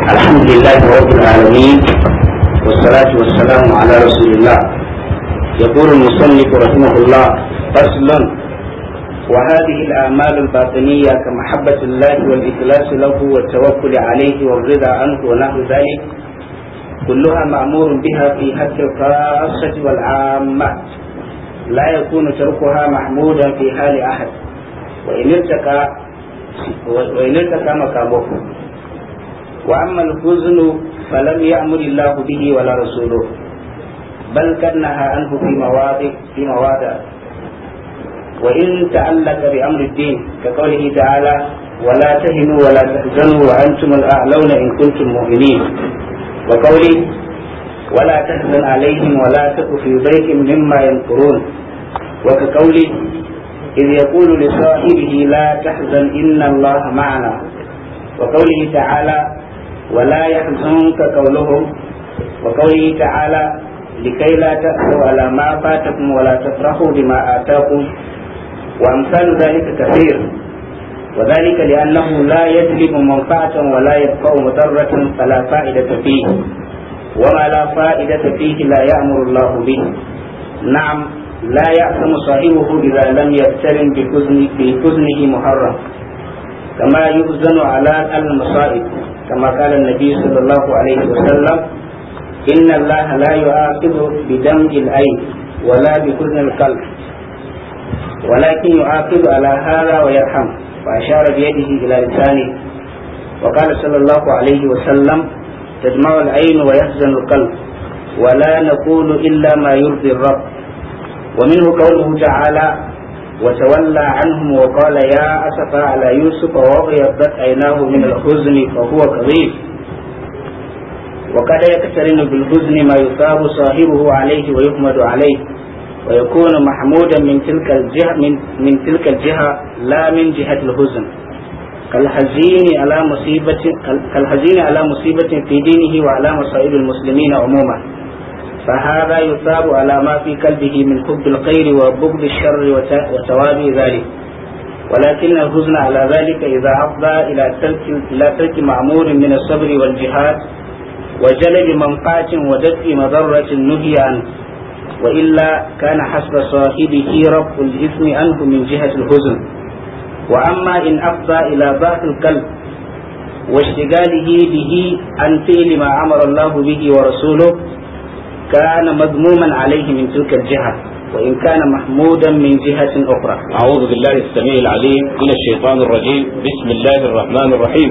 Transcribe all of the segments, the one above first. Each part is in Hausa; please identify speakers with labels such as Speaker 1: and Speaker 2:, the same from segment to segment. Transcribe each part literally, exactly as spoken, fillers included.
Speaker 1: الحمد لله رب العالمين والصلاة والسلام على رسول الله. يقول المصنف رحمه الله: فصل: وهذه الأعمال الباطنية كمحبة الله والإخلاص له والتوكل عليه والرضا عنه ونحو ذلك كلها مأمور بها في حق الخاصة والعامة، لا يكون تركها محمودا في حال أحد وإن ارتقى وإن ارتقى مقامه. وأما الحزن فلم يأمر الله به ولا رسوله، بل قد نهى عنه في مواضع في مواضع وإن تعلق بأمر الدين كقوله تعالى: ولا تهنوا ولا تحزنوا وأنتم الأعلون إن كنتم مؤمنين، وقوله: ولا تحزن عليهم ولا تك في ضيق مما يمكرون، وكقوله: إذ يقول لصاحبه لا تحزن إن الله معنا، وقوله تعالى: ولا يحزنك قولهم، وقوله تعالى: لكي لا تأسوا على ما فاتكم ولا تفرحوا بما آتاكم، وأمثال ذلك كثير، وذلك لأنه لا يجلب منفعة ولا يدفع مضرة فلا فائدة فيه، وما لا فائدة فيه لا يأمر الله به. نعم، لا يأثم صاحبه إذا لم يقترن بحزنه محرم، كما يحزن على المصائب، كما قال النبي صلى الله عليه وسلم: إن الله لا يؤاخذ بدمع العين ولا بحزن القلب، ولكن يؤاخذ على هذا ويرحم، وأشار بيده إلى لسانه. وقال صلى الله عليه وسلم: تدمع العين ويحزن القلب، ولا نقول إلا ما يرضي الرب. ومنه قوله تعالى: وتولى عنهم وقال يا أسفا على يوسف وابيضت عيناه من الحزن فهو كظيم. وقد يقترن بالحزن ما يثاب صاحبه عليه ويحمد عليه، ويكون محمودا من تلك الجهة من, من تلك الجهة لا من جهة الحزن، كالحزين على مصيبة كالحزين على مصيبة في دينه وعلى مصائب المسلمين عموما، فهذا يثاب على ما في قلبه من حب الخير وبغض الشر وتوابع ذلك. ولكن الحزن على ذلك إذا أفضى إلى ترك إلى ترك معمور من الصبر والجهاد وجلب منفعة ودفع مضرة نهي عنه، وإلا كان حسب صاحبه رفع الإثم عنه من جهة الحزن. وأما إن أفضى إلى ضعف القلب واشتغاله به عن فعل ما أمر الله به ورسوله كان مذموما عليه من تلك الجهة، وإن كان محمودا من جهة أخرى.
Speaker 2: أعوذ بالله السميع العليم من الشيطان الرجيم. بسم الله الرحمن الرحيم.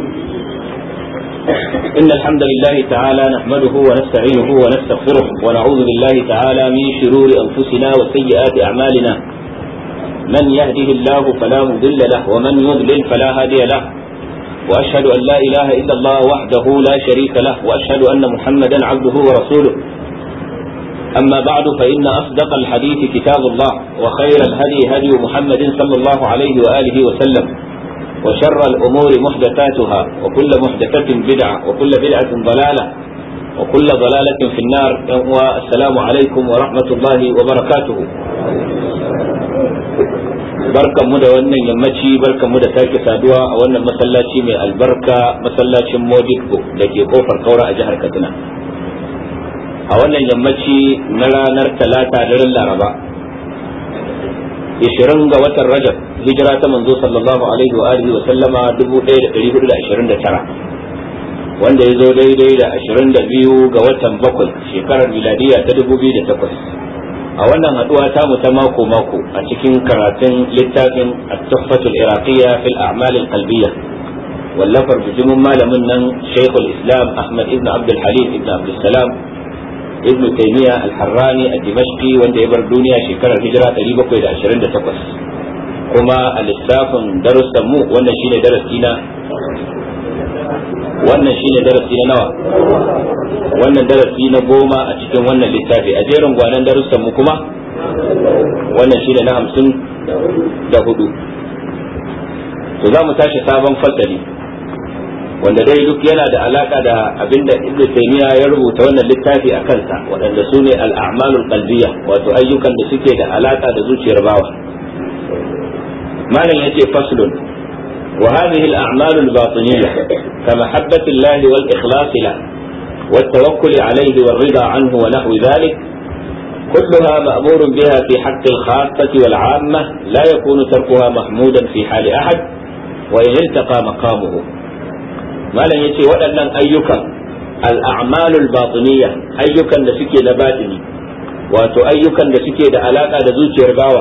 Speaker 2: إن الحمد لله تعالى نحمده ونستعينه ونستغفره ونعوذ بالله تعالى من شرور أنفسنا وسيئات أعمالنا، من يهده الله فلا مضل له ومن يضلل فلا هادي له، وأشهد أن لا إله إلا الله وحده لا شريك له، وأشهد أن محمدا عبده ورسوله. أما بعد، فإن أصدق الحديث كتاب الله، وخير الهدي هدي محمد صلى الله عليه وآله وسلم، وشر الأمور محدثاتها، وكل محدثة بدعة، وكل بدعة ضلالة، وكل ضلالة في النار. والسلام عليكم ورحمة الله وبركاته. barkan mu da wannan yammaci, barkan mu da sake saduwa a wannan masallaci mai albarka, masallacin Modibbo da ke kofar Kaura a jihar Katsina, a wannan yammaci na ranar talata daren Laraba ishirin ga watan Rajab, hijira ta manzo sallallahu alaihi wa alihi wa sallama dubu ɗaya da ɗari hudu da ashirin da tara, wanda ya zo daidai da ashirin da biyu ga watan bakwai shekarar miladiya ta dubu biyu da takwas. a wannan haduwa ta mu ta mako mako a cikin karatun littafin at-tuhfatul iraqiyya fil a'mal al-qalbiyya, wallafar bijimin malamin nan Shaykhul Islam Ahmad ibn Abdul Halim ibn Abdul Salam ibn Taymiyyah al-Harrani al-Dimashqi, wanda ya bar duniya shekarar hijira ɗari bakwai da ashirin da takwas. kuma a lissafin darussan mu wannan shine darasi na wannan shine darasi na nawa wannan darasi na goma a cikin wannan littafi. a jerin gwanan darussan mu kuma wannan shine na hamsin da hudu. to za mu tashi sabon fasali wanda dai duk yana da alaka da abinda Ibn Taymiyyah ya rubuta wannan littafi a kansa, waɗanda su ne al-a'malul qalbiyya, wato ayyukan da suke da alaka da zuciyar bawa. malam yace faslun, وهذه الأعمال الباطنية كمحبة الله والإخلاص له والتوكل عليه والرضا عنه ونحو ذلك كلها مأمور بها في حق الخاصة والعامة لا يكون تركها محمودا في حال أحد وإن التقى مقامه. ما لن يتي ودنا أيك الأعمال الباطنية أيك لسكي نباتني wato ayyukan da suke da alaka da zuciyar bawa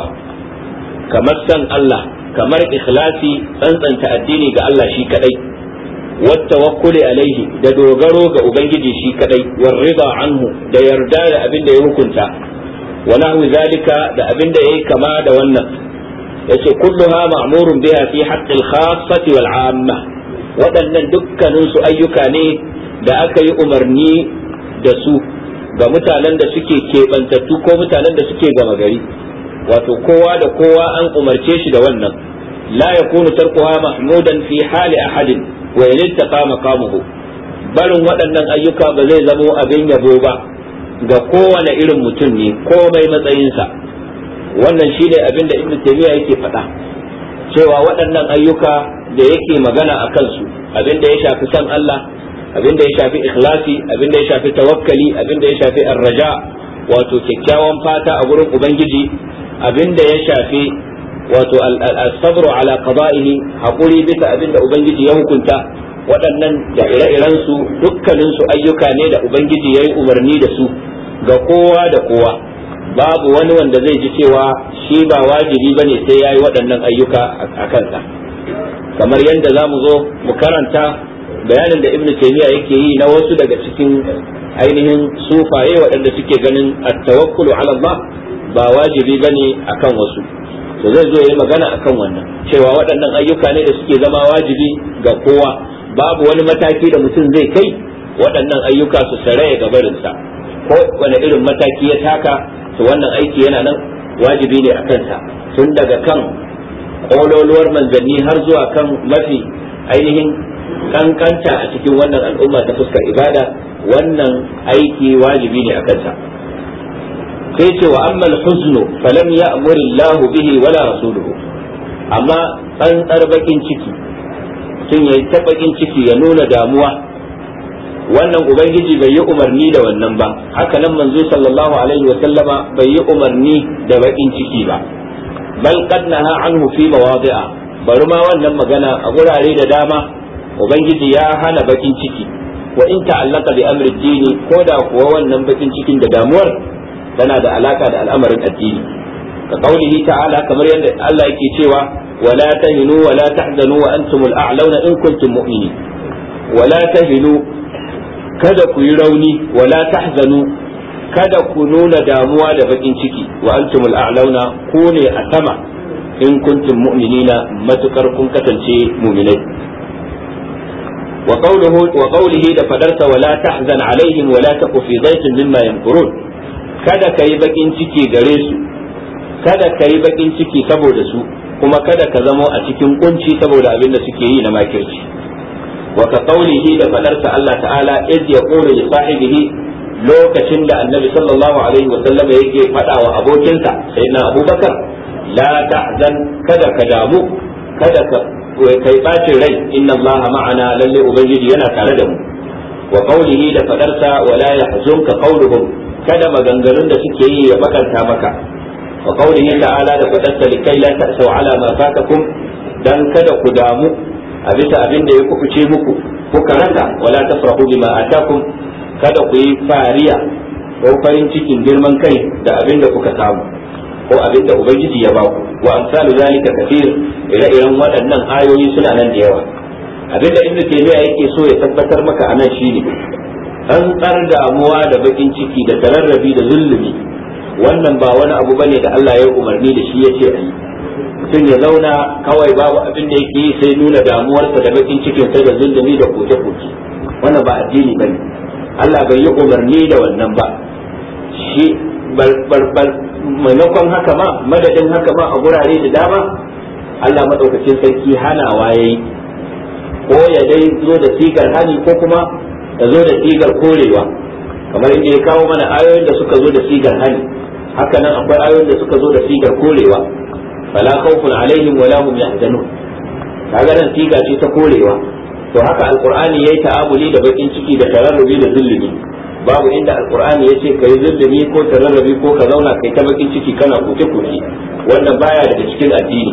Speaker 2: kamar san Allah kamar ikhlasi tsantsanta addini ga Allah shi kadai wat tawakkuli alaihi da dogaro ga ubangiji shi kadai war rida anhu da yarda da abin da ya hukunta wa nahwi zalika da abin da yayi kama da wannan yace kulluha ma'murun biha fi haqqil khassati wal 'amma waɗannan dukkanin su ayyuka ne da aka yi umarni da su ga mutanen da suke keɓantattu ko mutanen da suke gama gari wato kowa da kowa an umarce shi da wannan la yakunu tarkuha mahmudan fi hali ahadin wa yaltaqa maqamuhu barin waɗannan ayyuka ba zai zamo abin yabo ba ga kowane irin mutum ne komai matsayinsa. Wannan shine abin da Ibn Taymiyyah yake faɗa cewa waɗannan ayyuka da yake magana a kansu abin da ya shafi san Allah abinda ya shafi ikhlasi abinda ya shafi tawakkali abinda ya shafi arraja wato kyakkyawan fata a gurin ubangiji abinda ya shafi wato as-sabru ala qada'ihi hakuri bisa abinda ubangiji ya hukunta waɗannan da ire-iren su dukkanin su ayyuka ne da ubangiji yayi umarni da su ga kowa da kowa babu wani wanda zai ji cewa shi ba wajibi bane sai yayi waɗannan ayyuka a kansa kamar yadda zamu zo mu karanta bayanin da Ibn Taymiyyah yake yi na wasu daga cikin ainihin sufaye waɗanda suke ganin at-tawakkulu ala Allah ba wajibi bane akan wasu to zai zo yayi magana akan wannan cewa waɗannan ayyuka ne da suke zama wajibi ga kowa babu wani mataki da mutum zai kai waɗannan ayyuka su saraya ga barinsa ko wani irin mataki ya taka to wannan aiki yana nan wajibi ne akan sa tun daga kan kololuwar manzanni har zuwa kan mafi ainihin kankanta a cikin wannan al'umma ta fuskar ibada wannan aiki wajibi ne a kansa sai ce wa amma al-huznu falam ya'mur Allah bihi wala rasuluhu amma tsantsar bakin ciki tun yayi ta bakin ciki ya nuna damuwa wannan ubangiji bai yi umarni da wannan ba haka nan manzo sallallahu alaihi wa sallama bai yi umarni da bakin ciki ba bal qad naha anhu fi mawadi'a bari ma wannan magana a gurare da dama ubangiji ya hana bakin ciki wa in ta'allaka bi amri dini ko da kuwa wannan bakin cikin da damuwar tana da alaka da al'amarin addini ka kaulihi ta'ala kamar yadda Allah yake cewa wala tahinu wala tahzanu wa antumul a'launa in kuntum mu'minin wala tahinu kada ku yi rauni wala tahzanu kada ku nuna damuwa da bakin ciki wa antumul a'launa ku ne a sama in kuntum mu'minina matukar kun kasance mu'minai وقوله وقوله لفدرت ولا تحزن عليهم ولا تك في ضيق مما يمكرون kada kai bakin ciki gare su kada kai bakin ciki saboda su kuma kada ka zamo a cikin kunci saboda abin da suke yi na makirci wa ka qaulihi da fadarsa Allah ta'ala iz yaqulu li sahibihi lokacin da annabi sallallahu alaihi wa sallam yake fada wa abokinsa sayyidina Abubakar la tahzan kada ka damu kada ka kai bacin rai inna Allah ma'ana lalle ubangiji yana tare da mu wa qawlihi da fadarsa wala yahzunka qawluhum kada maganganun da suke yi ya bakanta maka wa qawlihi ta'ala da fadarsa likai la ta'sau ala ma fatakum dan kada ku damu a bisa abin da ya kubuce muku kuka rasa wala tafrahu bima atakum kada ku yi fariya ko farin cikin girman kai da abin da kuka samu ko abin da ubangiji ya baku wa amsalu zalika kathir ire-iren waɗannan ayoyi suna nan da yawa abin da ibnu taymiya yake so ya tabbatar maka anan shine an tsar damuwa da bakin ciki da tararrabi da zulumi wannan ba wani abu bane da Allah ya umarni da shi yace ayi mutum ya zauna kawai babu abin da yake sai nuna damuwarsa da bakin cikin sa da zulumi da koke-koke wannan ba addini bane Allah bai yi umarni da wannan ba shi bar maimakon haka ma madadin haka ma a gurare da dama Allah madaukakin sarki hanawa yayi ko ya dai zo da sigar hani ko kuma ya zo da sigar korewa kamar inda ya kawo mana ayoyin da suka zo da sigar hani haka nan akwai ayoyin da suka zo da sigar korewa fala khawfun alaihim wala hum yahzanun kaga nan siga ce ta korewa. To haka alqur'ani yayi ta'amuli da bakin ciki da tararrubi da zulumi. Babu inda alqur'ani yace kai zulumi ko tararrubi ko ka zauna kai ta bakin ciki kana koke koke, wannan baya daga cikin addini.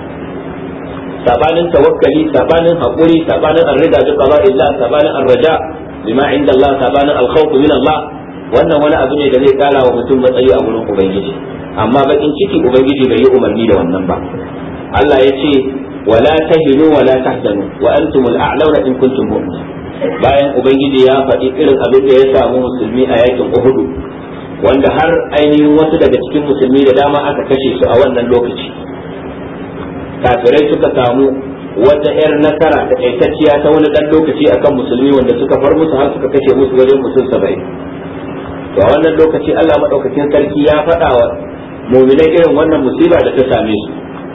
Speaker 2: sabanin tawakkali, sabanin hakuri, sabanin ar-rida bi qada'illah, sabanin ar-raja bima inda Allah, sabanin al-khawf min Allah, wannan wani abu ne da zai kara wa mutum matsayi a wurin ubangiji. Amma bakin ciki ubangiji bai yi umarni da wannan ba. Allah ya ce wala tahinu wala tahzanu wa antumul a'launa in kuntum mu'minin. Bayan ubangiji ya faɗi irin abin da ya samu musulmi a yakin Uhud, wanda har ainihin wasu daga cikin musulmi da dama aka kashe su a wannan lokaci, kafirai suka samu wata 'yar nasara da kaitacciya ta wani ɗan lokaci akan musulmi, wanda suka far musu har suka kashe musu wajen mutum saba'in. To a wannan lokaci Allah madaukakin sarki ya faɗa wa mu'minai irin wannan musiba da ta same su,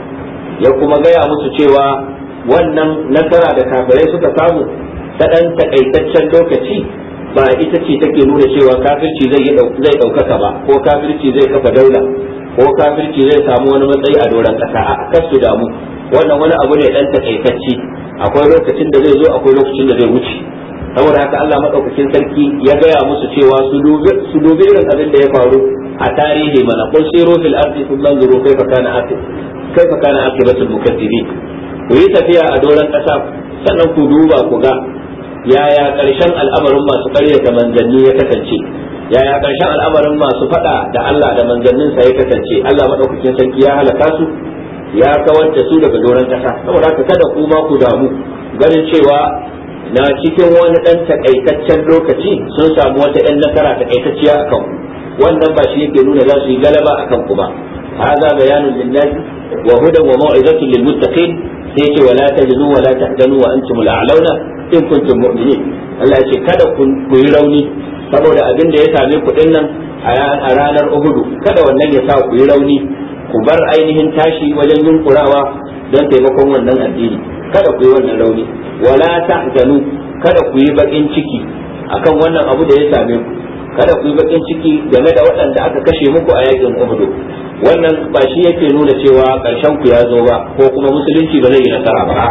Speaker 2: ya kuma gaya musu cewa wannan nasara da kafirai suka samu ta ɗan takaitaccen lokaci ba ita ce take nuna cewa kafirci zai zai ɗaukaka ba, ko kafirci zai kafa daula, ko kafirci zai samu wani matsayi a doron ƙasa. A kasu damu, wannan wani abu ne ɗan takaitacce, akwai lokacin da zai zo, akwai lokacin da zai wuce. Saboda haka Allah madaukakin sarki ya gaya musu cewa su dubi su dubi irin abin da ya faru a tarihi mana, qul siru fil ardi thumma anzuru kayfa kana aqib kayfa kana aqibatul mukaththibin. Ku yi tafiya a doron ƙasa sannan ku duba ku ga yaya ƙarshen al'amarin masu ƙaryata manzanni ya kasance, yaya ƙarshen al'amarin masu faɗa da Allah da manzanninsa ya kasance. Allah madaukakin sarki ya halaka su, ya kawar da su daga doron ƙasa. Saboda haka kada ku ma ku damu ganin cewa na cikin wani ɗan takaitaccen lokaci sun samu wata ɗan nasara takaitacciya a kanku, wannan ba shi yake nuna za su yi galaba a kanku ba. hadha bayanun lin-nas wa hudan wa mau'izatun lil-muttaqin. sai ce wala tajinu wala tahdanu wa antumul a'launa in kuntum mu'minin. Allah ya ce kada ku yi rauni saboda abin da ya same ku dinnan a ranar Uhud, kada wannan ya sa ku yi rauni, ku bar ainihin tashi wajen yunkurawa don taimakon wannan addini, kada ku yi wannan rauni. wala tahzanu, kada ku yi bakin ciki akan wannan abu da ya same ku, kada ku yi bakin ciki game da waɗanda aka kashe muku a yakin Uhud. Wannan ba shi yake nuna cewa ƙarshen ku ya zo ba, ko kuma musulunci ba zai yi nasara ba.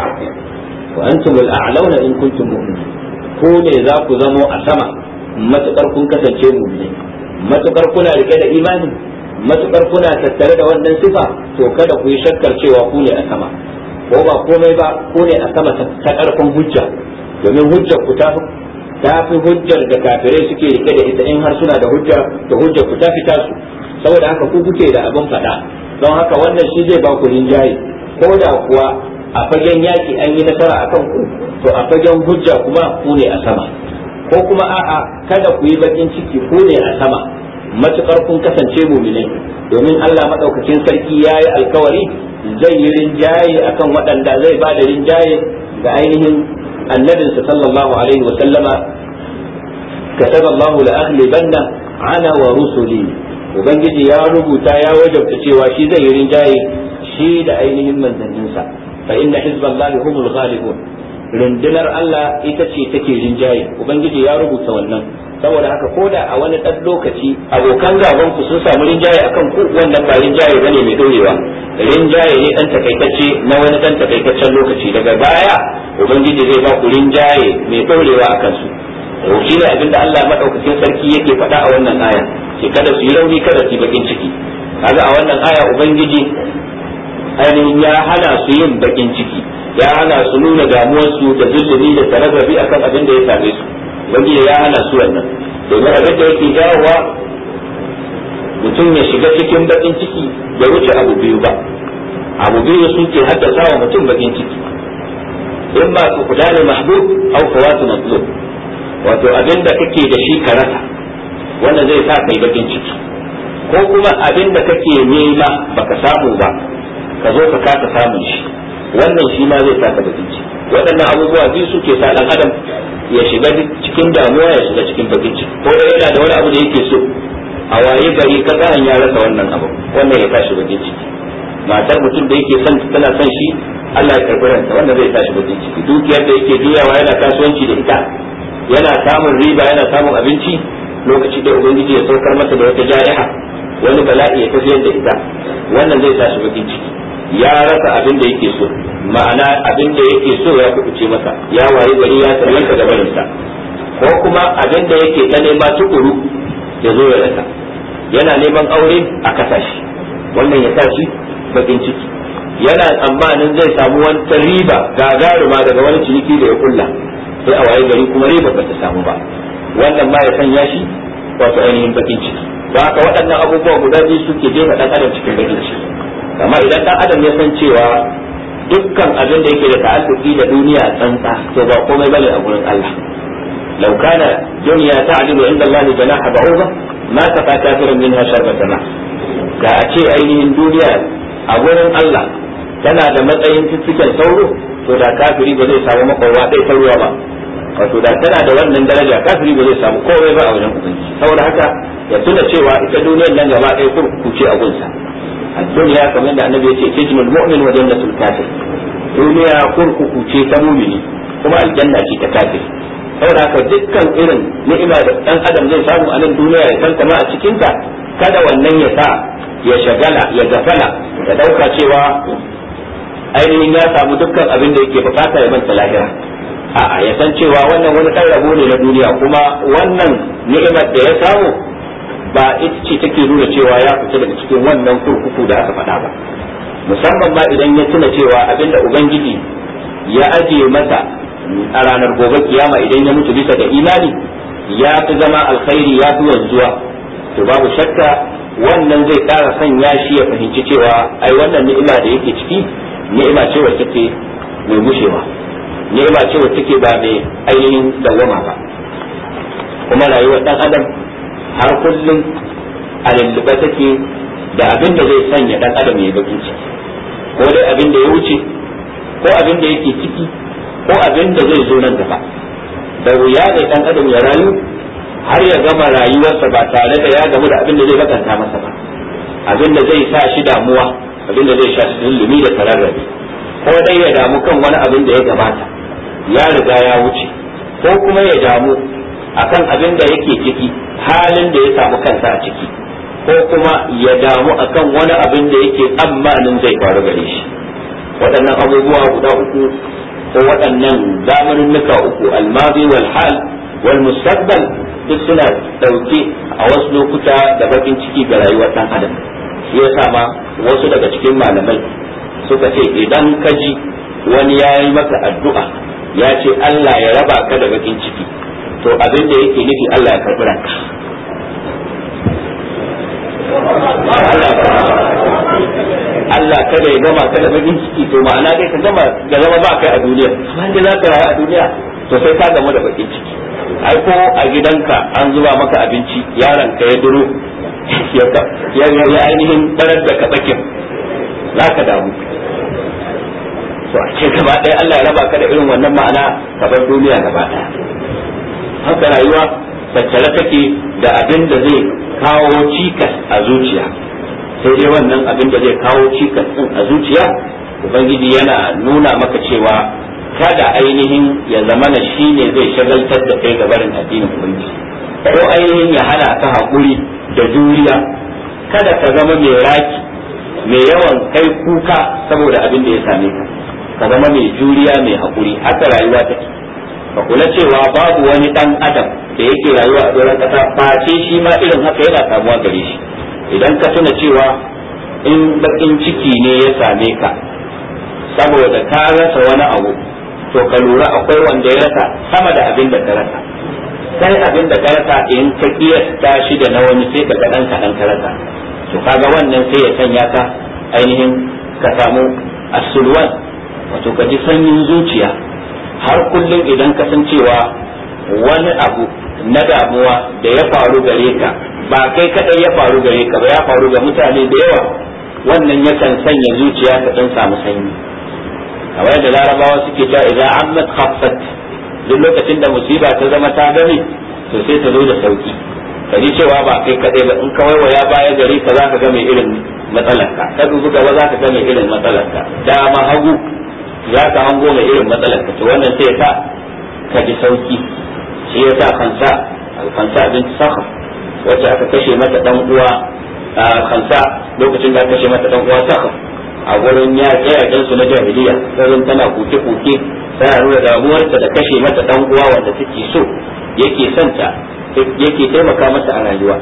Speaker 2: wa antumul a'launa in kuntum mu'minin, ko ne za ku zamo a sama matukar kun kasance mu'mini, matukar kuna rike da imani, matukar kuna tattare da wannan sifa, to kada ku yi shakkar cewa ku ne a sama. ko ba komai ba, ko ne a sama ta karfin hujja, domin hujjar ku ta fi hujjar da kafirai suke rike da ita. In har suna da hujja, to hujjar ku ta fi tasu, saboda haka ku kuke da abin faɗa. Don haka wannan shi zai ba ku rinjaye, ko da kuwa a fagen yaki an yi nasara a kan ku, to a fagen hujja kuma ku ne a sama. Ko kuma a'a, kada ku yi bakin ciki, ku ne a sama matukar kun kasance mu'minai, domin Allah madaukakin sarki ya yi alkawari zai yi rinjaye akan waɗanda, zai ba da rinjaye ga ainihin annabinsa sallallahu alaihi wa sallama. kataballahu la aghlibanna ana wa rusuli, ubangiji ya rubuta ya wajabta cewa shi zai yi rinjaye, shi da ainihin manzanninsa. fa inna hizballahi humul ghalibun, rundunar Allah ita ce take rinjaye, ubangiji ya rubuta wannan. saboda haka koda a wani ɗan lokaci abokan gaban ku sun samu rinjaye akan ku, wannan ba rinjaye bane mai dorewa, rinjaye ne dan takaitacce na wani dan takaitaccen lokaci. daga baya ubangiji zai ba ku rinjaye mai dorewa akan su. to shi ne abinda Allah madaukakin sarki yake faɗa a wannan aya, ce kada su yi rauni, kada su yi bakin ciki. kaga a wannan aya ubangiji ainihin ya hana su yin bakin ciki, ya hana su nuna damuwarsu da zulumi da tararrabi akan abin da ya same su. ubangiji ya hana su wannan, domin abin da yake jawowa mutum ya shiga cikin bakin ciki ya wuce abu biyu ba. abu biyu su ke haddasa wa mutum bakin ciki, in ba su kula da mahbub au fawatu matlub, wato abin da kake da shi ka rasa, wanda zai sa kai bakin ciki, ko kuma abin da kake nema baka samu ba ka zo ka kasa samun shi, wannan shi ma zai sa ka bakin ciki. waɗannan abubuwa biyu suke sa ɗan adam ya shiga cikin damuwa, ya shiga cikin bakin ciki. ko da yana da wani abu da yake so, a waye gari ka tsahan ya rasa wannan abu, wannan ya tashi bakin ciki. matar mutum da yake son tana son shi, Allah ya karɓi ranta, wannan zai tashi bakin ciki. dukiyar da yake juyawa yana kasuwanci da ita, yana samun riba, yana samun abinci, lokaci da ubangiji ya saukar masa da wata jariha, wani bala'i ya tafiyar da ita, wannan zai tashi bakin ciki. ya rasa abin da yake so, ma'ana abin da yake so ya kubuce masa, ya waye gari ya tsallaka da barinsa, ko kuma abin da yake ta nema tukuru ya zo ya rasa, yana neman aure a kasashe, wannan ya sa shi bakin ciki, yana tsammanin zai samu wata riba gagaruma daga wani ciniki da ya kulla, sai a waye gari kuma riba ba ta samu ba, wannan ma ya sanya shi wato ainihin bakin ciki. Ba haka waɗannan abubuwa guda biyu suke jefa ɗan adam cikin bakin ciki. Amma idan ɗan adam ya san cewa dukkan abin da yake da ta'alluki da duniya tsantsa to ba komai bane a gurin Allah. Law kana dunya ta'dilu inda Allah janaha ba'udha ma taqa kafirun minha sharbata ma. Da a ce ainihin duniya a gurin Allah tana da matsayin cikin sauro to da kafiri ba zai samu makwarwa ɗaya ta ruwa ba. Wato da tana da wannan daraja kafiri ba zai samu komai ba a wajen ubangiji. Saboda haka ya tuna cewa ita duniyar nan gaba ɗaya kurkuku ce a gunsa. A duniya kamar da annabi ya ce sijnul mu'min wa jannatul kafir. Duniya kurkuku ce ta mumini kuma aljanna ce ta kafir. Saboda haka dukkan irin ni'ima da dan adam zai samu a nan duniya ya san kama a cikin ta, kada wannan ya sa ya shagala ya gafala ya dauka cewa ainihin ya samu dukkan abin da yake bukata ya manta lahira. A'a ya san cewa wannan wani ɗan rabo ne na duniya, kuma wannan ni'imar da ya samu ba ita ce take nuna cewa ya fita daga cikin wannan kurkuku da aka faɗa ba, musamman ma idan ya tuna cewa abinda ubangiji ya ajiye masa a ranar gobe kiyama idan ya mutu bisa da imani ya fi zama alkhairi, ya fi wanzuwa, to babu shakka wannan zai ƙara sanya shi ya fahimci cewa ai wannan ni'ima da yake ciki ni'ima ce wacce take mai gushewa, ni'ima ce wacce take ba mai ainihin dawwama ba. Kuma rayuwar dan adam har kullum a lulluɓe take da abin da zai sanya dan adam ya bakin ciki, ko dai abin da ya wuce, ko abin da yake ciki, ko abin da zai zo nan gaba. Da wuya ne dan adam ya rayu har ya gama rayuwarsa ba tare da ya gamu da abin da zai bakanta masa ba, abin da zai sa shi damuwa, abin da zai sa shi zulumi da tararrabi, ko dai ya damu kan wani abin da ya gabata ya riga ya wuce, ko kuma ya damu akan abin da yake ciki, halin da ya samu kansa a ciki, ko kuma ya damu akan wani abin da yake tsammanin zai faru gare shi. Waɗannan abubuwa guda uku ko waɗannan zamaninnuka uku, almadi wal hal wal mustaqbal, duk suna ɗauke a wasu lokuta da bakin ciki ga rayuwar ɗan adam. Shi yasa ma wasu daga cikin malamai suka ce idan ka ji wani ya yi maka addu'a ya ce Allah ya raba ka da bakin ciki, to abin da yake nufi Allah ya karɓi ranka. Allah kada ya gama ka da bakin ciki, to ma'ana dai ka gama da zama ba kai a duniya, amma inda za ka rayu a duniya to sai ka gama da bakin ciki. Ai ko a gidanka an zuba maka abinci, yaron ka ya duro ya ya ainihin tarar da ka bakin, za ka damu. To a ce gaba ɗaya Allah ya raba ka da irin wannan ma'ana ka bar duniya gaba ɗaya. Haka rayuwa tattare take da abin da zai kawo cikas a zuciya, sai dai wannan abin da zai kawo cikas din a zuciya ubangiji yana nuna maka cewa kada ainihin ya zamana shi ne zai shagaltar da kai gabarin addinin ubangiji, ko ainihin ya hana ka haƙuri da juriya. Kada ka zama mai raki, mai yawan kai kuka saboda abin da ya same ka, ka zama mai juriya, mai haƙuri. Haka rayuwa take. Ka kula cewa babu wani dan adam da yake rayuwa a doron kasa face shi ma irin haka yana samuwa gare shi. Idan ka tuna cewa in bakin ciki ne ya same ka saboda ka rasa wani abu, to ka lura akwai wanda ya rasa sama da abin da ka rasa. Sai abin da ka rasa in ka kiyasta shi da na wani sai ka kaɗan kaɗan ka rasa, to kaga wannan sai ya sanya ka ainihin ka samu asulwan, wato ka ji sanyin zuciya. Har kullum idan ka san cewa wani abu na damuwa da ya faru gare ka ba kai kadai ya faru gare ka ba, ya faru ga mutane da yawa, wannan yakan sanya zuciya ta dan samu sanyi. kamar da larabawa suke cewa idan ammat khaffat, duk lokacin da musiba ta zama ta gani to sai ta zo da sauki. ka ji cewa ba kai kadai ba, in ka waiwaya baya gari ka za ka ga mai irin matsalarka, ka dubi gaba za ka ga mai irin matsalarka, dama hagu za ka hango mai irin matsalarka, to wannan sai ya sa ka ji sauki. shi ya sa kansa alkansa bin sakhar wacce aka kashe mata dan uwa kansa lokacin da aka kashe mata dan uwa sakhar a gurin yaƙe-yaƙen su na jahiliya sai tana kuke-kuke tana nuna damuwarta da kashe mata dan uwa wanda take so yake santa yake taimaka mata a rayuwa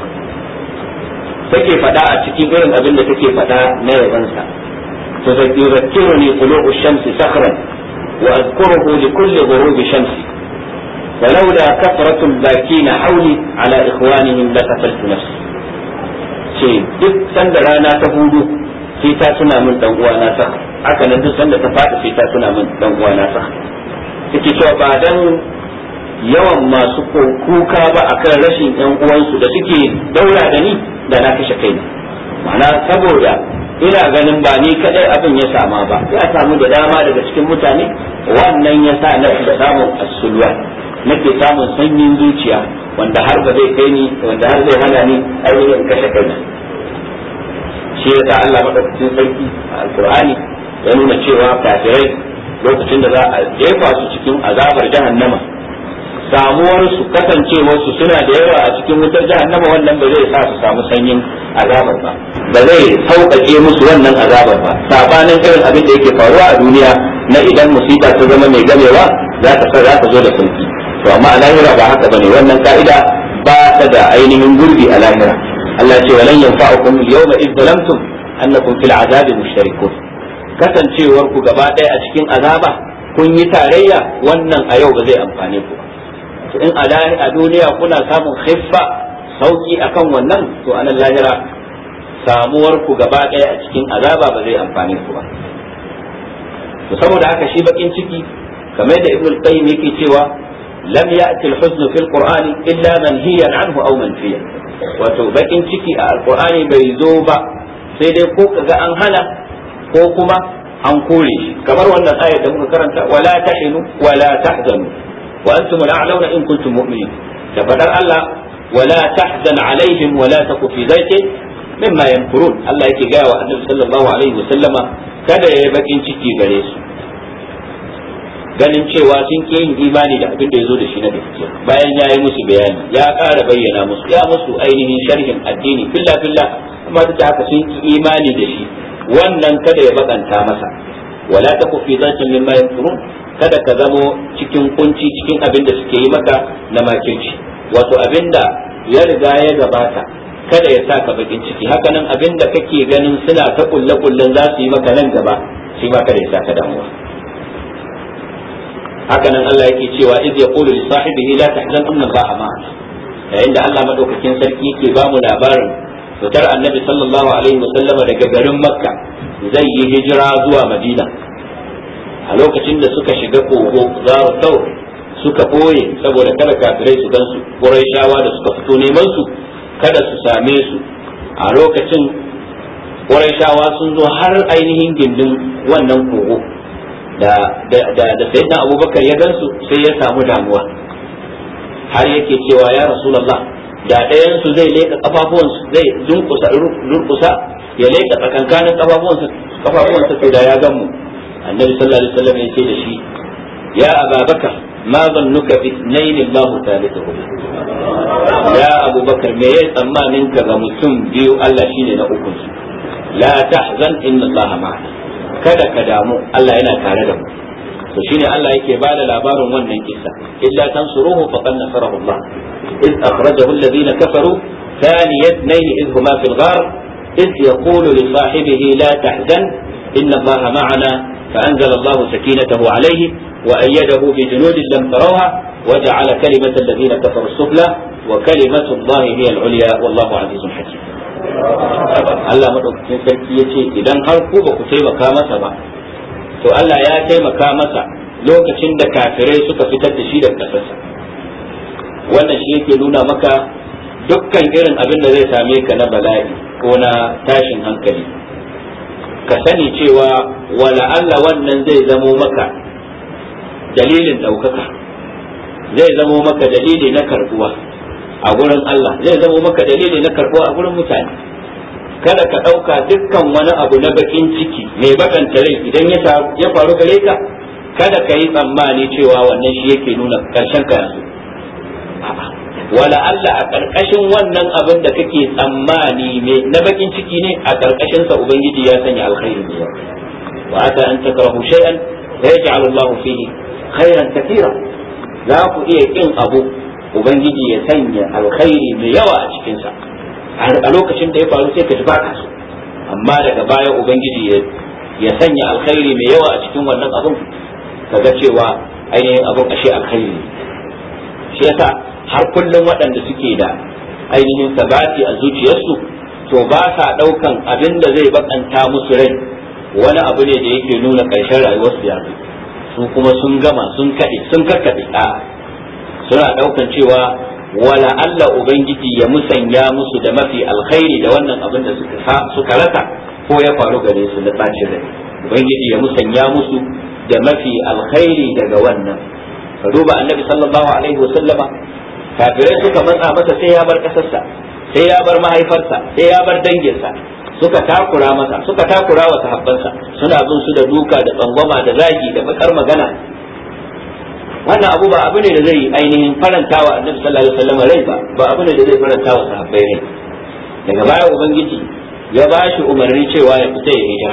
Speaker 2: take faɗa a cikin irin abin da take faɗa na yabansa to yuzakkiruni qulu'u shamsi sakhran wa azkuruhu li kulli ghurubi shamsi ولولا كثرة الباكين حولي على إخوانهم لقتلت نفسي شيء duk sanda rana ta hudu sai ta tuna min dan uwa na saka haka nan duk sanda ta fada sai ta tuna min dan uwa na saka take cewa ba dan yawan masu kuka ba akan rashin yan uwansu da suke daura da ni da na kashe kaina ma'ana saboda ina ganin ba ni kadai abin ya sama ba ya samu da dama daga cikin mutane wannan ya sa na da samun as-sulwa nake samun sanyin zuciya wanda har ba zai kai ni wanda har zai hana ni ainihin kashe kaina shi yasa Allah madaukakin sarki a alqur'ani ya nuna cewa kafirai lokacin da za a jefa su cikin azabar jahannama samuwar su kasancewar su suna da yawa a cikin wutar jahannama wannan ba zai sa su samu sanyin azabar ba ba zai sauƙaƙe musu wannan azabar ba sabanin irin abin da yake faruwa a duniya na idan musiba ta zama mai gamewa za ta za ta zo da sauki to amma a lahira ba haka bane wannan ka'ida ba ta da ainihin gurbi a lahira Allah ce walan yanfa'ukum al-yawma idh zalamtum annakum fil azabi mushtarikun kasancewar ku gaba ɗaya a cikin azaba kun yi tarayya wannan a yau ba zai amfane ku to in a duniya kuna samun khiffa sauki akan wannan to anan lahira samuwar ku gaba ɗaya a cikin azaba ba zai amfane ku ba to saboda haka shi bakin ciki kamar da ibnu qayyim yake cewa lam ya'ti al-huzn fi al-qur'an illa manhiyan anhu aw manfiyan wato bakin ciki a al-qur'ani bai zo ba sai dai ko kaga an hana ko kuma an kore shi kamar wannan ayar da muka karanta wala tahinu wala tahzanu wa antum al-a'launa in kuntum mu'minin da fadar Allah wala tahzan alaihim wala taku fi dhaikin mimma yamkurun Allah yake ga wa Annabi sallallahu alaihi wa sallama kada yayi bakin ciki gare su ganin cewa sun ke yin imani da abin da ya zo da shi na gaskiya bayan ya yi musu bayani ya ƙara bayyana musu ya musu ainihin sharhin addini filla filla amma duk da haka sun ki imani da shi wannan kada ya bakanta masa wala taku fi dhatin mimma yanfurun kada ka zamo cikin kunci cikin abin da suke yi maka na makirci wato abin da ya riga ya gabata kada ya saka bakin ciki haka nan abin da kake ganin suna ta kulle kullen za su yi maka nan gaba shi ma kada ya saka damuwa haka nan Allah yake cewa iz yaqulu li sahibihi la tahzan inna Allaha ma'ana yayin da Allah madaukakin sarki yake ba mu labarin fitar annabi sallallahu alaihi wasallama daga garin Makka zai yi hijira zuwa Madina a lokacin da suka shiga kogo zaru tau suka boye saboda kada kafirai su gansu Qurayshawa da suka fito neman su kada su same su a lokacin Qurayshawa sun zo har ainihin gindin wannan kogo da da da sayyidina Abubakar ya gansu sai ya samu damuwa har yake cewa ya Rasulullah da ɗayan su zai leka kafafuwansu zai dunkusa durkusa ya leka tsakankanin kafafuwansa kafafuwansa to da ya gan mu annabi sallallahu alaihi wasallam ya ce da shi ya Abubakar ma zannuka bi ithnain Allah thalithuhum ya Abubakar me yayi tsammanin ka ga mutum biyu Allah shine na ukun su la tahzan inna Allah ma'ana kada ka damu Allah yana tare da mu to shine Allah yake bada labarin wannan kissa illa tansuruhu faqad nasarahu Allah iz akhrajahu alladhina kafaru thani ithnain idh huma fil ghar iz yaqulu li sahibihi la tahzan inna Allah ma'ana فأنزل الله سكينته عليه وأيده بجنود لم تروها وجعل كلمة الذين كفروا السفلى وكلمة الله هي العليا والله عزيز حكيم Allah madaukakin sarki ya ce idan har ku ba ku taimaka masa ba to Allah ya taimaka masa lokacin da kafirai suka fitar da shi daga ƙasarsa wannan shi yake nuna maka dukkan irin abin da zai same ka na bala'i ko na tashin hankali ka sani cewa wala Allah wannan zai zamo maka dalilin ɗaukaka zai zamo maka dalili na karbuwa a gurin Allah zai zamo maka dalili na karbuwa a gurin mutane kada ka ɗauka dukkan wani abu na bakin ciki mai bakanta rai idan ya faru gare ka kada ka yi tsammani cewa wannan shi yake nuna karshen ka yanzu wala Allah a karkashin wannan abin da kake tsammani ne na bakin ciki ne a karkashin sa ubangiji ya sanya alkhairi ne wa ata an takrahu shay'an yaj'al Allah fihi khairan katira za ku iya kin abu ubangiji ya sanya alkhairi mai yawa a cikin sa a lokacin da ya faru sai ka ji baka so amma daga baya ubangiji ya sanya alkhairi mai yawa a cikin wannan abun kaga cewa ainihin abun ashe alkhairi shi yasa har kullum waɗanda suke da ainihin sabati a zuciyarsu to ba sa ɗaukan abin da zai bakanta musu rai wani abu ne da yake nuna ƙarshen rayuwarsu ya zo su kuma sun gama sun kaɗe sun kakkaɓe a suna ɗaukan cewa wala Allah ubangiji ya musanya musu da mafi alkhairi da wannan abin da suka suka rasa ko ya faru gare su na bacin rai ubangiji ya musanya musu da mafi alkhairi daga wannan ka duba annabi sallallahu alaihi wasallama kafirai suka matsa masa sai ya bar kasarsa sai ya bar mahaifarsa sai ya bar danginsa suka takura masa suka takura wa sahabbansa suna bin su da duka da tsangwama da zagi da bakar magana wannan abu ba abu ne da zai ainihin faranta wa annabi sallallahu alaihi wasallam rai ba ba abu ne da zai faranta wa sahabbai rai daga baya ubangiji ya ba shi umarni cewa ya fita ya hijira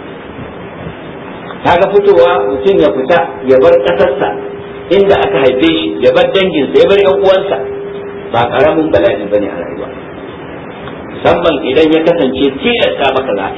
Speaker 2: kaga fitowa mutum ya fita ya bar kasarsa inda aka haife shi ya bar danginsa ya bar yan uwansa ba karamin bala'i bane a rayuwa musamman idan ya kasance tilasta maka za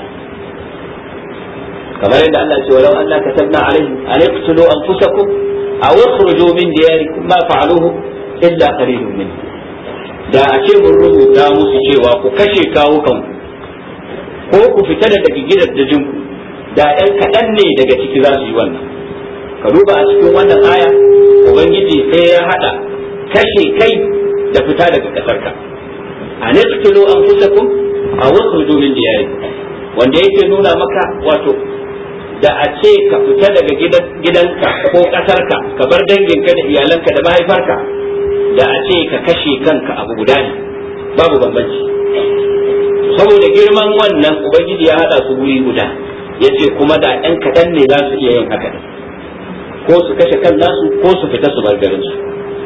Speaker 2: kamar yadda Allah ya ce walau anna katabna alaihim an yaqtulu anfusakum aw yakhruju min diyarikum ma fa'aluhu illa qalilun min da a ce mun rubuta musu cewa ku kashe kawukan ko ku fita daga gidajen ku da ɗan kaɗan ne daga ciki za su yi wannan ka duba a cikin wannan aya ubangiji sai ya hada kashe kai da fita daga ƙasarka an yaqtulu anfusakum aw yakhruju min diyarikum wanda yake nuna maka wato da a ce ka fita daga gidanka ko ƙasarka ka bar danginka da iyalanka da mahaifarka da a ce ka kashe kanka abu guda ne babu bambanci saboda girman wannan ubangiji ya hada su guri guda yace kuma da ɗan kaɗan ne za su iya yin haka ko su kashe kan nasu ko su fita su bar garin su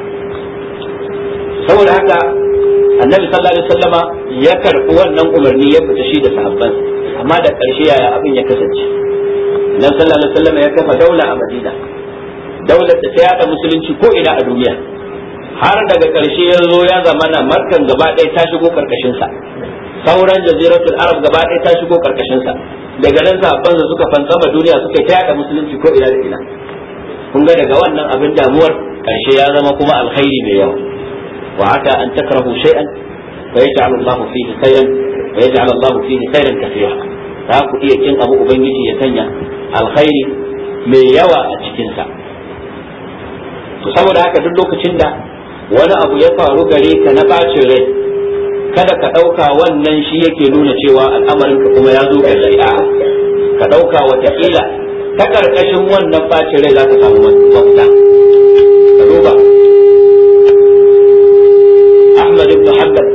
Speaker 2: saboda haka annabi sallallahu alaihi wasallama ya karɓi wannan umarni ya fita shi da sahabban amma da ƙarshe yaya abin ya kasance nan sallallahu alaihi wasallam ya kafa daula a Madina daular da ta yada musulunci ko ina a duniya har daga karshe ya zo ya zamana Makkan gaba ɗaya ta shigo karkashin sa sauran jaziratul arab gaba ɗaya ta shigo karkashin sa daga nan sahabban suka fantsama duniya suka ta yada musulunci ko ina da ina kun ga daga wannan abin damuwar karshe ya zama kuma alkhairi mai yawa wa haka an takrahu shay'an fa yaj'al Allahu fihi khayran wa yaj'al Allahu fihi khayran kathira za ku iya kin abu ubangiji ya sanya alkhairi mai yawa a cikinsa to saboda haka duk lokacin da wani abu ya faru gare ka na bacin rai kada ka ɗauka wannan shi yake nuna cewa al'amarin ka kuma ya zo ga shari'a ka ɗauka wataƙila ta ƙarƙashin wannan bacin rai za ka samu mafita ka duba Ahmad ibn Hanbal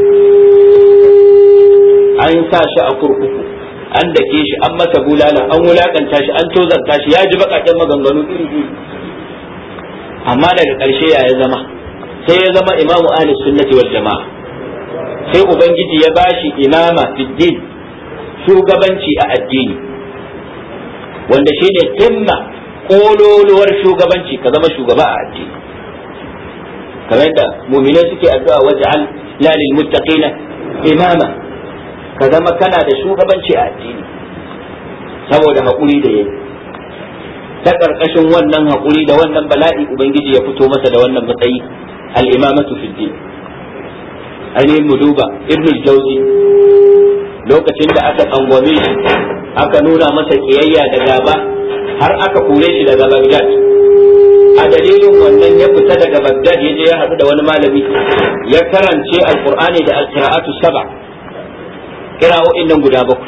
Speaker 2: an sa shi a kurkuku an dake shi an masa bulala an wulakanta shi an tozarta shi ya ji bakakken maganganu iri iri amma daga ƙarshe ya zama sai ya zama imamu ahli sunnati wal jama'a sai ubangiji ya bashi imama fiddin shugabanci a addini wanda shine timma kololuwar shugabanci ka zama shugaba a addini kamar da mu'minai suke addu'a waj'al la lil muttaqina imama ka zama kana da shugabanci a addini saboda haƙuri da yayi ta ƙarƙashin wannan haƙuri da wannan bala'i ubangiji ya fito masa da wannan matsayi al-imamatu fi din ainihin mu duba ibn al-jawzi lokacin da aka tsangwame shi aka nuna masa kiyayya da gaba har aka kore shi daga Baghdad a dalilin wannan ya fita daga Baghdad ya je ya haɗu da wani malami ya karance al-Qur'ani da al-qira'atu sab'a kira'o'in nan guda bakwai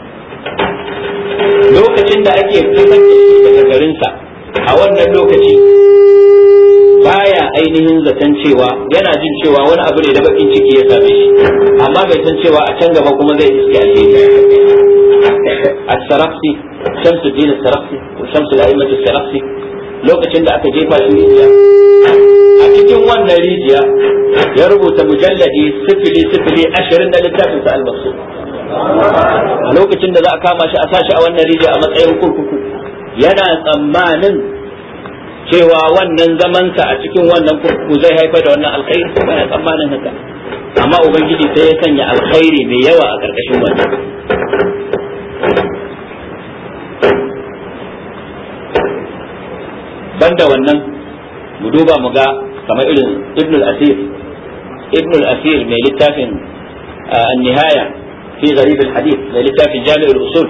Speaker 2: lokacin da ake fitar da shi daga garinsa a wannan lokaci baya ainihin zaton cewa yana jin cewa wani abu ne da bakin ciki ya same shi amma bai san cewa a can gaba kuma zai iske alheri as-Saraqsi Shamsuddin as-Saraqsi wa Shamsul A'immah as-Saraqsi lokacin da aka jefa shi rijiya. A cikin wannan rijiya ya rubuta mujalladi sifili sifili ashirin da littafin sa al-Maqsud. A lokacin da za a kama shi a sashi a wannan rijiya a matsayin kurkuku, yana tsammanin cewa wannan zamansa a cikin wannan kurkuku zai haifar da wannan alkhairi, ko yana tsammanin haka. Amma ubangiji sai ya sanya alkhairi mai yawa a karkashin wannan. Banda wannan mu duba mu ga kamar irin Ibn al-Asir Ibn al-Asir mai littafin an-Nihaya fi Gharib al-Hadith, mai littafin Jami' al-Usul,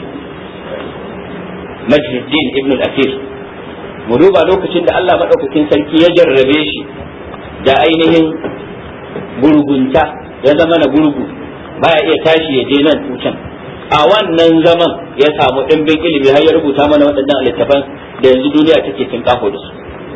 Speaker 2: Majduddin Ibn al-Asir. Mu duba lokacin da Allah madaukakin sarki ya jarrabe shi da ainihin gurgunta, ya zama na gurgu, baya iya tashi ya je nan tucan. A wannan zaman ya samu ɗimbin ilimi har ya rubuta mana waɗannan littafan da yanzu duniya take tinkafo da su.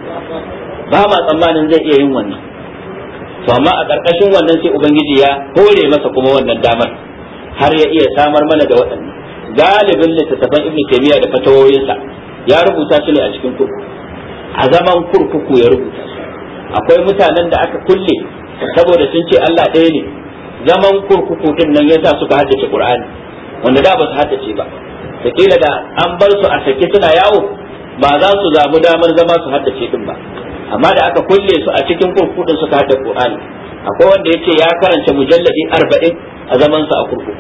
Speaker 2: Ba ma tsammanin zai iya yin wannan, to amma a ƙarƙashin wannan sai ubangiji ya hore masa kuma wannan damar har ya iya samar mana da waɗannan. Galibin littattafan Ibn Taymiyyah da fatawoyinsa ya rubuta su ne a cikin kurkuku, a zaman kurkuku ya rubuta su. Akwai mutanen da aka kulle saboda sun ce Allah ɗaya ne, zaman kurkuku din nan yasa suka haddace Qur'ani, wanda da ba su haddace ba. Da kila da an bar su a sake suna yawo ba za su zamu damar zama su haddace din ba, amma da aka kulle su a cikin kurkukun suka haddace Qur'ani. Akwai wanda yace ya karanta mujalladi arba'in a zaman sa a kurkuku.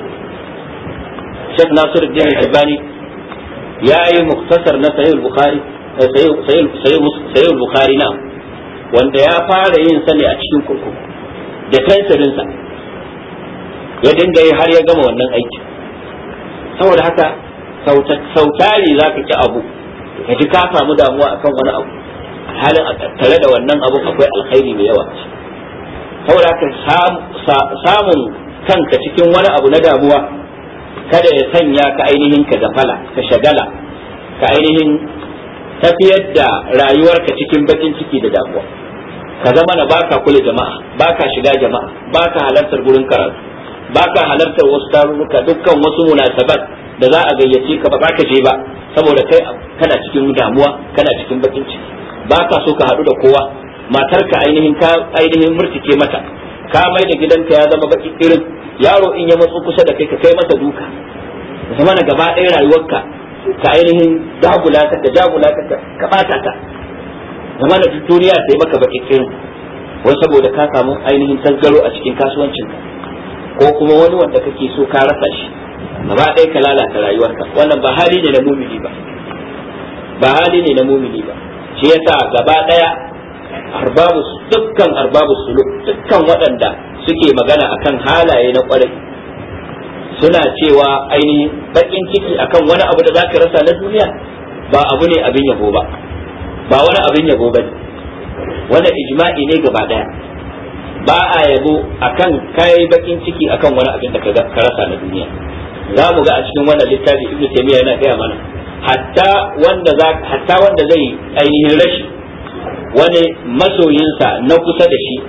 Speaker 2: Sheikh Nasiruddin Albani ya yi muktasar na Sahih Bukhari, Sahih Sahih Bukhari na wanda ya fara yin sa ne a cikin kurkuku da kansarin sa, ya dinga yi har ya gama wannan aiki. Saboda haka sautari za ka ki abu ka ji ka samu damuwa akan wani abu, halin a tattare da wannan abu akwai alkhairi mai yawa. Saboda haka samun kanka cikin wani abu na damuwa kada ya sanya ka ainihin ka gafala, ka shagala, ka ainihin tafiyar da rayuwarka cikin bakin ciki da damuwa. Ka zama na baka kula jama'a, baka shiga jama'a, baka halartar gurin karatu, baka halartar wasu tarurruka, dukkan wasu munasabat da za a gayyace ka ba za ka je ba, saboda kai kana cikin damuwa, kana cikin bakin ciki, baka so ka haɗu da kowa. Matarka ainihin ka ainihin murtike mata, ka mai da gidanka ya zama baki irin, yaro in ya matsu kusa da kai ka kai masa duka, zama na gaba ɗaya rayuwarka ka ainihin dagula ta ka jagula ta ka bata ta, zama na duniya sai maka baki irin, wai saboda ka samu ainihin tasgaro a cikin kasuwancinka, ko kuma wani wanda kake so ka rasa shi, gaba ɗaya ka lalata rayuwarka. Wannan ba hali ne na mumini ba, ba hali ne na mumini ba. Shi yasa gaba ɗaya arbabu dukkan arbabu suluk, dukkan waɗanda suke magana akan halaye na ƙwarai suna cewa ainihin bakin ciki akan wani abu da zaka rasa na duniya ba abu ne abin yabo ba, ba wani abin yabo bane. Wannan ijma'i ne gaba ɗaya. Ba a yabo akan kai bakin ciki akan wani abin da ka rasa na duniya. Za mu ga a cikin wannan littafi Ibn Taymiyyah yana gaya mana hatta wanda za hatta wanda zai ainihin rashi wani masoyinsa na kusa da shi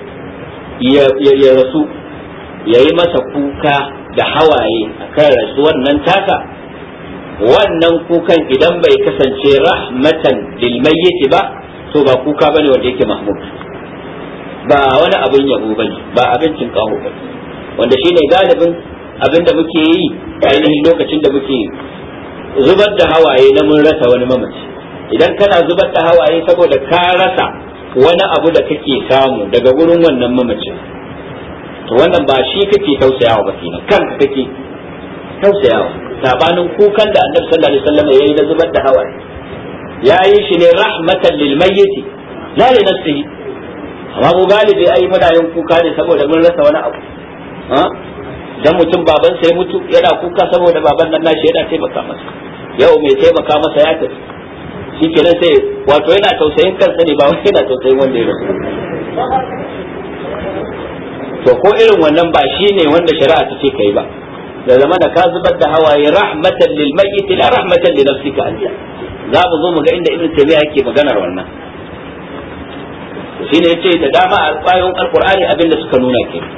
Speaker 2: ya rasu, ya yi masa kuka da hawaye akan rasuwar nan tasa, wannan kukan idan bai kasance rahmatan lil mayyit ba, to ba kuka bane wanda yake mahmud, ba wani abin yabo bane, ba abincin kaho bane, wanda shine galibin abin da muke yi ainihin lokacin da muke zubar da hawaye na mun rasa wani mamaci. Idan kana zubar da hawaye saboda ka rasa wani abu da kake samu daga wurin wannan mamacin, to wannan ba shi kake tausayawa ba, kenan kanka kake tausayawa. Sabanin kukan da Annabi sallallahu alaihi wasallam yayi na zubar da hawaye, yayi shi ne rahmatan lil mayyit la li nafsihi. Amma mu galibi ai muna yin kuka ne saboda mun rasa wani abu. Ha? Dan mutum baban sai mutu yana kuka saboda baban nan nashi yana taimaka masa, yau mai taimaka masa ya tafi, shi kenan sai wato yana tausayin kansa ne ba wai yana tausayin wanda ya rasu. To ko irin wannan ba shi ne wanda shari'a ta ce kai ba, da zama da ka zubar da hawaye rahmatan lil mayyit la rahmatan li nafsika anta. Za mu zo mu ga inda Ibn Taymiyyah yake maganar wannan. Shi ne yace da dama a ayoyin Alqur'ani abin da suka nuna ke.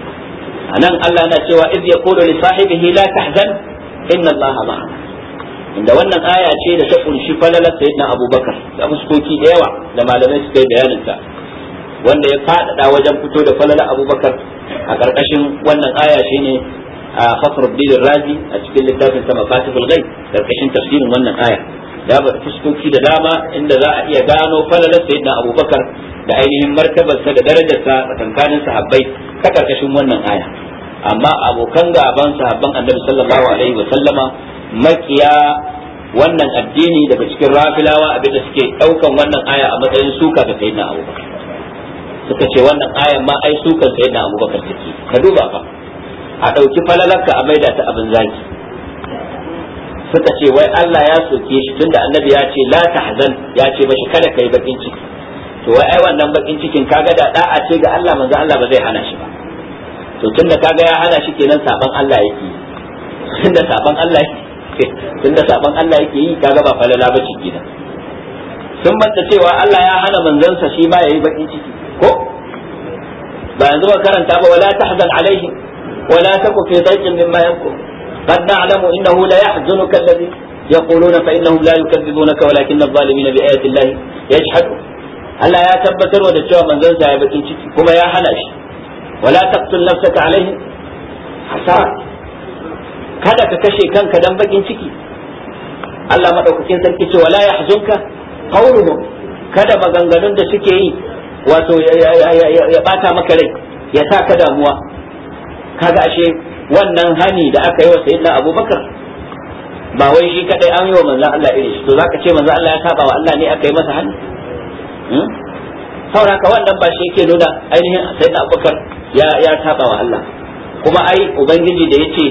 Speaker 2: Anan Allah yana cewa idh yaqulu li sahibihi la tahzan inna Allaha ma'ana. inda wannan aya ce da ta kunshi falalar sayyidina Abubakar da fuskoki da yawa da malamai suka yi bayanin ta, wanda ya faɗaɗa wajen fito da falalar Abubakar a ƙarƙashin wannan aya shine a Fakhruddin Razi a cikin littafin sa Mafatihul Ghaib ƙarƙashin tafsirin wannan aya da ba fuskoki da dama inda za a iya gano falalar sayyidina Abubakar da ainihin martabarsa da darajarsa tsakankanin sahabbai ta ƙarƙashin wannan aya. Amma abokan gaban sahabban Annabi sallallahu alaihi wa sallama makiya wannan addini daga cikin rafilawa abinda suke daukan wannan aya a matsayin suka ga sayyidina Abubakar, suka ce wannan ayan ma ai sukan sayyidina Abubakar take. Ka duba fa, a dauki falalarka a maida ta abin zaki. Suka ce wai Allah ya soke shi tunda annabi ya ce la tahzan, ya ce mashi kada kai bakin ciki. To wai ai wannan bakin cikin kaga da da'a ce ga Allah, manzo Allah ba zai hana shi ba. To tunda kaga ya hana shi kenan saban Allah yake, tunda saban Allah yake tunda saban Allah yake yi kaga ba falala ba ciki da. Sun manta cewa Allah ya hana manzansa shi ma yayi bakin ciki ko ba yanzu ba karanta ba, wala tahzan alaihim wala taku fi dayqin mimma yankur qad na'lamu innahu la yahzunuka alladhi yaquluna fa innahum la yukadzibunaka walakin adh-dhalimina bi ayati llahi yajhadun. Allah ya tabbatar da cewa manzansa ya bakin ciki kuma ya hana shi, wala taqtul nafsaka alaihim hasara, kada ka kashe kanka dan bakin ciki. Allah madaukakin sarki ce wala yahzunka qawluhum, kada maganganun da suke yi wato ya bata maka rai ya sa ka damuwa. Kaga ashe wannan hani da aka yi wa sayyidina Abubakar ba wai shi kadai an yi wa manzon Allah irin shi, to zaka ce manzon Allah ya saba wa Allah ne aka yi masa hani? Sauraka wannan ba shi yake nuna ainihin sayyidina Abubakar ya ya saba wa Allah. Kuma ai ubangiji da yace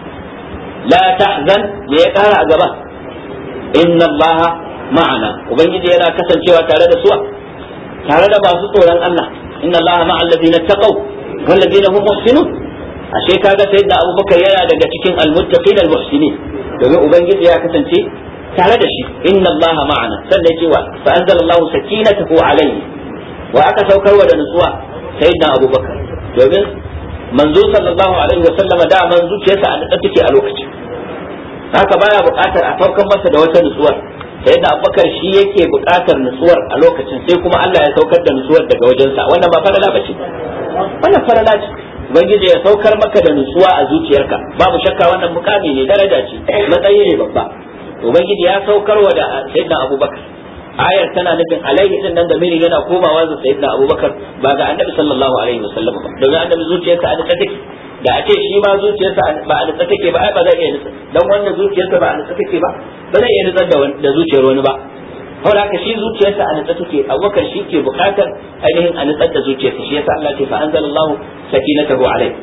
Speaker 2: la tahzan, me ya kara a gaba? Inna Allah ma'ana, ubangiji yana kasancewa tare da suwa, tare da masu tsoron Allah. Inna Allah ma'al ladina taqaw wal ladina hum muhsinun. Ashe kaga sayyidina Abubakar yana daga cikin almuttaqin almuhsinin, domin ubangiji ya kasance tare da shi. Inna Allah ma'ana, sannan cewa fa anzalallahu sakinatahu alayhi, wa aka saukarwa da nutsuwa sayyidina Abubakar, domin manzo sallallahu alaihi wa sallama da man zuciyarsa a nutsa take a lokacin, haka baya buƙatar a saukar masa da wata nutsuwar. Sayyidina Abubakar shi yake buƙatar nutsuwar a lokacin, sai kuma Allah ya saukar da nutsuwar daga wajensa. Wannan ba farala bace, wannan farala ce. Ubangiji ya saukar maka da nutsuwa a zuciyarka, babu shakka wannan mukami ne, daraja ce, matsayi ne babba. Ubangiji ya saukarwa da sayyidina Abubakar. Ayar tana nufin alaihi din nan da miri yana komawa ga sayyidina Abubakar ba ga annabi sallallahu alaihi wasallam ba, domin annabi zuciyarsa a nutsa take. Da a ce shi ma zuciyarsa ba a nutsa take ba, ai ba zai iya nutsa, dan wanda zuciyarsa ba a nutsa take ba ba zai iya nutsar da da zuciyar wani ba. Saboda haka shi zuciyarsa a nutsa take, Abubakar shi ke bukatar ainihin a nutsar da zuciyarsa. Shi yasa Allah ce fa anzalallahu sakinatahu alaihi.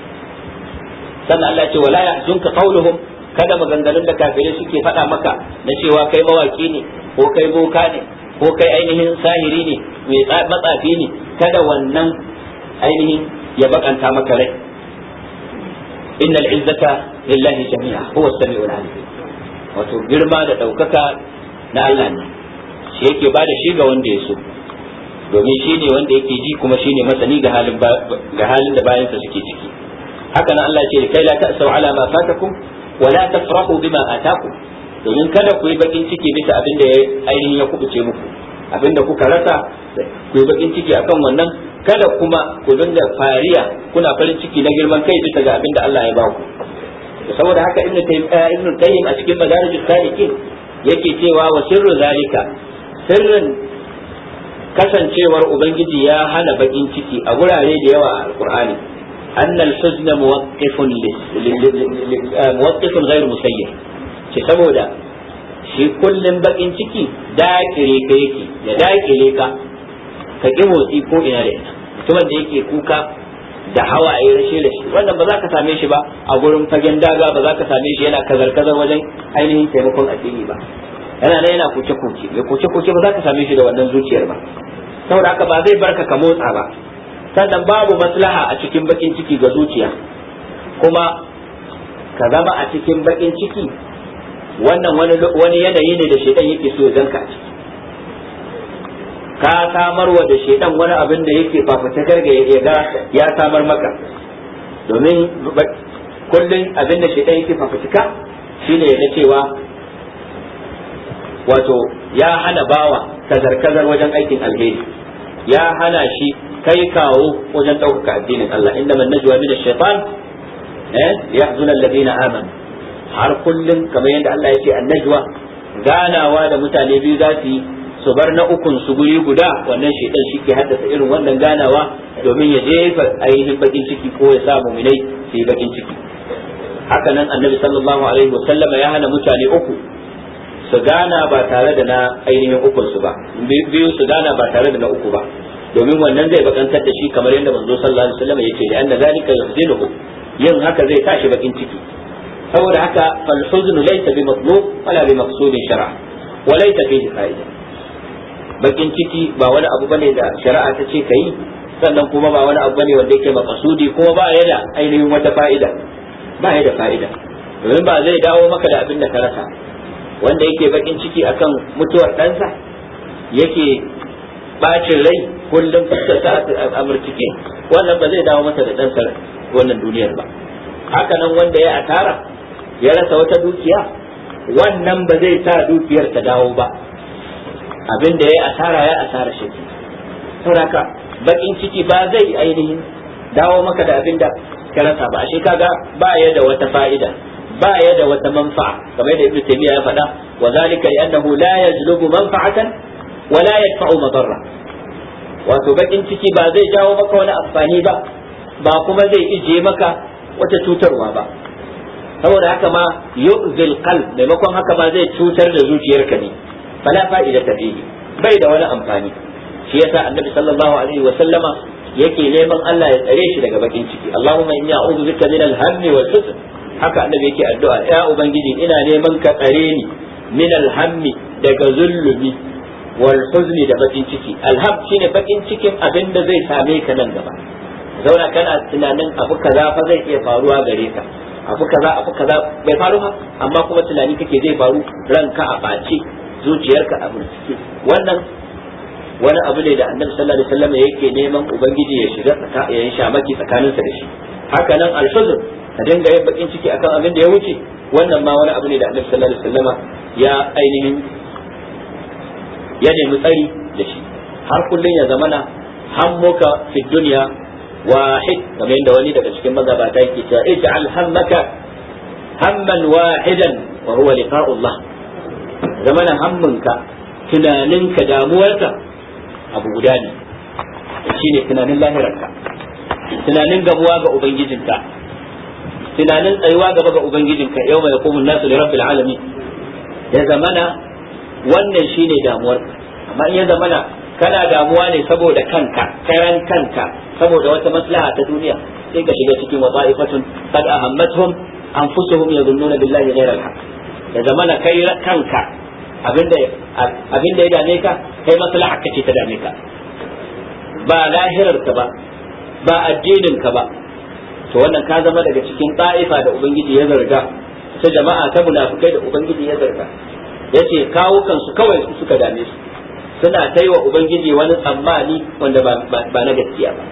Speaker 2: Sannan Allah ce wala yahzunka qawluhum, kada maganganun da kafirai suke faɗa maka na cewa kai mawaki ne ko kai boka ne ko kai ainihin sahiri ne mai matsafi ne, kada wannan ainihin ya bakanta maka rai. innal izzata lillahi jami'a huwa as-sami'ul 'alim. Wato girma da daukaka na Allah ne, shi yake bada shi ga wanda ya so, domin shi ne wanda yake ji kuma shi ne masani ga halin ga halin da bayansa suke ciki. Haka nan Allah ya ce kai la ta'sau ala ma fatakum wa la tafrahu bima atakum, domin kada ku yi bakin ciki bisa abin da ainihin ya kubuce muku, abin da kuka rasa ku yi bakin ciki akan wannan, kada kuma ku dinga fariya kuna farin ciki na girman kai bisa ga abin da Allah ya ba ku. Saboda haka ibnu ibnu qayyim a cikin madarijus salikin yake cewa wa sirru zalika, sirrin kasancewar ubangiji ya hana bakin ciki a gurare da yawa a alqur'ani, anna al-huzna muwaqqifun muwaqqifun ghayr musayyir, ce saboda shi kullum bakin ciki dakire ka yake, ya dakire ka ka ki motsi ko ina da ina. Mutumin da yake kuka da hawaye rashe rashe, wannan ba za ka same shi ba a gurin fagen daga, ba za ka same shi yana kazar kazar wajen ainihin taimakon addini ba. Yana nan yana kuce kuce, mai kuce kuce ba za ka same shi da wannan zuciyar ba. Saboda haka ba zai barka ka motsa ba. Sannan babu maslaha a cikin bakin ciki ga zuciya, kuma ka zama a cikin bakin ciki, wannan wani yanayi ne da shedan yake so ya zanka a ciki. Ka samarwa da shedan wani abin da yake fafutukar ga ya ga ya samar maka, domin kullum abin da shedan yake fafutuka shine ya cewa wato ya hana bawa kazar-kazar wajen aikin alheri, ya hana shi kai kawo wajen ɗaukaka addinin Allah. inda man najwa min ash-shaytan eh yahzuna alladhina amanu, har kullum kamar yadda Allah ya ce an-najwa, ganawa da mutane biyu za su yi su bar na ukun su guri guda, wannan shaytan shi ke haddasa irin wannan ganawa domin ya jefa ainihin bakin ciki ko ya sa mu'minai su yi bakin ciki. haka nan annabi sallallahu alaihi wa sallama ya hana mutane uku su gana ba tare da na ainihin ukun su ba, biyu su gana ba tare da na uku ba, domin wannan zai bakantar da shi kamar yadda manzo sallallahu alaihi wa sallama yace da anna zalika yuhzinuhu, yin haka zai tashi bakin ciki. saboda haka fal huznu laysa bi matlub wala bi maqsudin shar'a wa laysa fihi fa'ida. bakin ciki ba wani abu bane da shari'a ta ce kai, sannan kuma ba wani abu bane wanda yake maqsudi, kuma ba ya da ainihin wata fa'ida, ba ya da fa'ida, domin ba zai dawo maka da abin da ka rasa. wanda yake bakin ciki akan mutuwar ɗansa, yake bacin rai kullum fuskarsa a murtike, wannan ba zai dawo masa da ɗansa wannan duniyar ba. haka nan wanda ya asara ya rasa wata dukiya, wannan ba zai sa dukiyar ta dawo ba, abin da ya asara ya asara shi. saboda bakin ciki ba zai ainihin dawo maka da abin da ka rasa ba, ashe kaga ba ya da wata fa'ida, ba ya da wata manfa'a, kamar da Ibn Taymiyyah ya faɗa, wa zalika li'annahu la yajlubu manfa'atan wa la yadfa'u madarra. wato bakin ciki ba zai jawo maka wani amfani ba, ba kuma zai ije maka wata cutarwa ba. saboda haka ma yu'zil qalb, maimakon haka ma zai cutar da zuciyarka ne, fala fa'ida ta fihi, bai da wani amfani. shi yasa annabi sallallahu alaihi wa sallama yake neman Allah ya tsare shi daga bakin ciki. Allahumma inni a'udhu bika min al-hammi wal huzn, haka annabi yake addu'a, ya ubangiji ina neman ka tsare ni min al-hammi, daga zulumi, wal huzni, da bakin ciki. Al-ham shine bakin cikin abin da zai same ka nan gaba, zauna kana tunanin abu kaza fa zai iya faruwa gare ka, abu kaza abu kaza bai faru ba, amma kuma tunani kake zai faru, ranka a bace, zuciyarka a murtike. wannan wani abu ne da annabi sallallahu alaihi wasallam yake neman ubangiji ya shiga tsaka ya yi shamaki tsakaninsa da shi. haka nan al-huzn, ka dinga yin bakin ciki akan abin da ya wuce, wannan ma wani abu ne da annabi sallallahu alaihi wasallam ya ainihin ya nemi tsari da shi. har kullun ya zamana hammuka fi dunya wahid, kamar yadda wani daga cikin magabata yake cewa ij'al hammaka hamman wahidan wa huwa liqa'ullah. zamana hammunka, tunaninka, damuwarka abu guda ne, shine tunanin lahirarka, tunanin gabuwa ga ubangijinka, tunanin tsayuwa gaba ga ubangijinka yau mai yaqumun nasu li rabbil alamin. ya zamana wannan shine damuwarka. amma in ya zamana kana damuwa ne saboda kanka, karan kanka, saboda wata maslaha ta duniya, sai ka shiga cikin wasa'ifatun qad ahammatuhum anfusuhum yadhunnuna billahi ghayra al-haq. ya zamana kai kanka abinda abinda ya dame ka, kai maslaha kace ta dame ka, ba lahirar ka ba, ba addinin ka ba. to wannan ka zama daga cikin ta'ifa da ubangiji ya zarga, ta jama'a ta munafikai da ubangiji ya zarga. yace kawo kansu kawai su suka dame su, suna ta yi wa ubangiji wani tsammani wanda ba na gaskiya ba.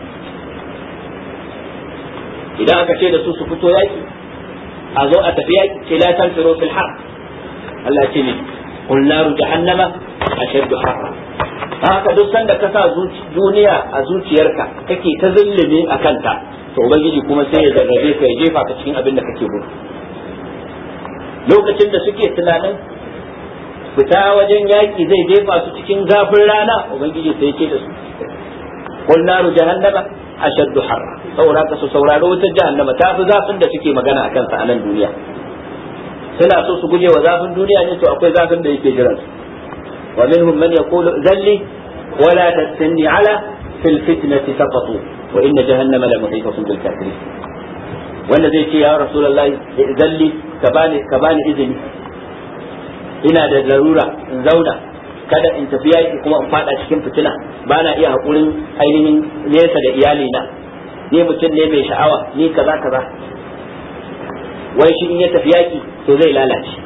Speaker 2: idan aka ce da su su fito yaki, a zo a tafi yaki, ce la tanfiru fil har, Allah ce ne qul naru jahannama ashaddu harra. haka duk sanda ka sa duniya a zuciyarka kake ta zullume a kanta, to ubangiji kuma sai ya zarrabe ka, ya jefa ka cikin abin da kake gudu. lokacin da suke tunanin fita wajen yaki zai jefa su cikin zafin rana, ubangiji sai ce da su qul naru jahannama ashaddu harra. saboda ka su sauraro wutar jahannama ta fi zafin da suke magana akan sa a nan duniya. suna so su guje wa zafin duniya ne, to akwai zafin da yake jiran su. wa minhum man yaqulu zalli wala tastanni ala fil fitnati saqatu wa inna jahannama la muhitatun bil kafirin. wanda zai ce ya rasulullahi zalli ka bani ka bani izini, ina da larura in zauna, kada in tafi yaki kuma in fada cikin fitina, ba na iya haƙurin ainihin nesa da iyalina, ni mutum ne mai sha'awa, ni kaza kaza. wai shi in ya tafi yaki to zai lalace.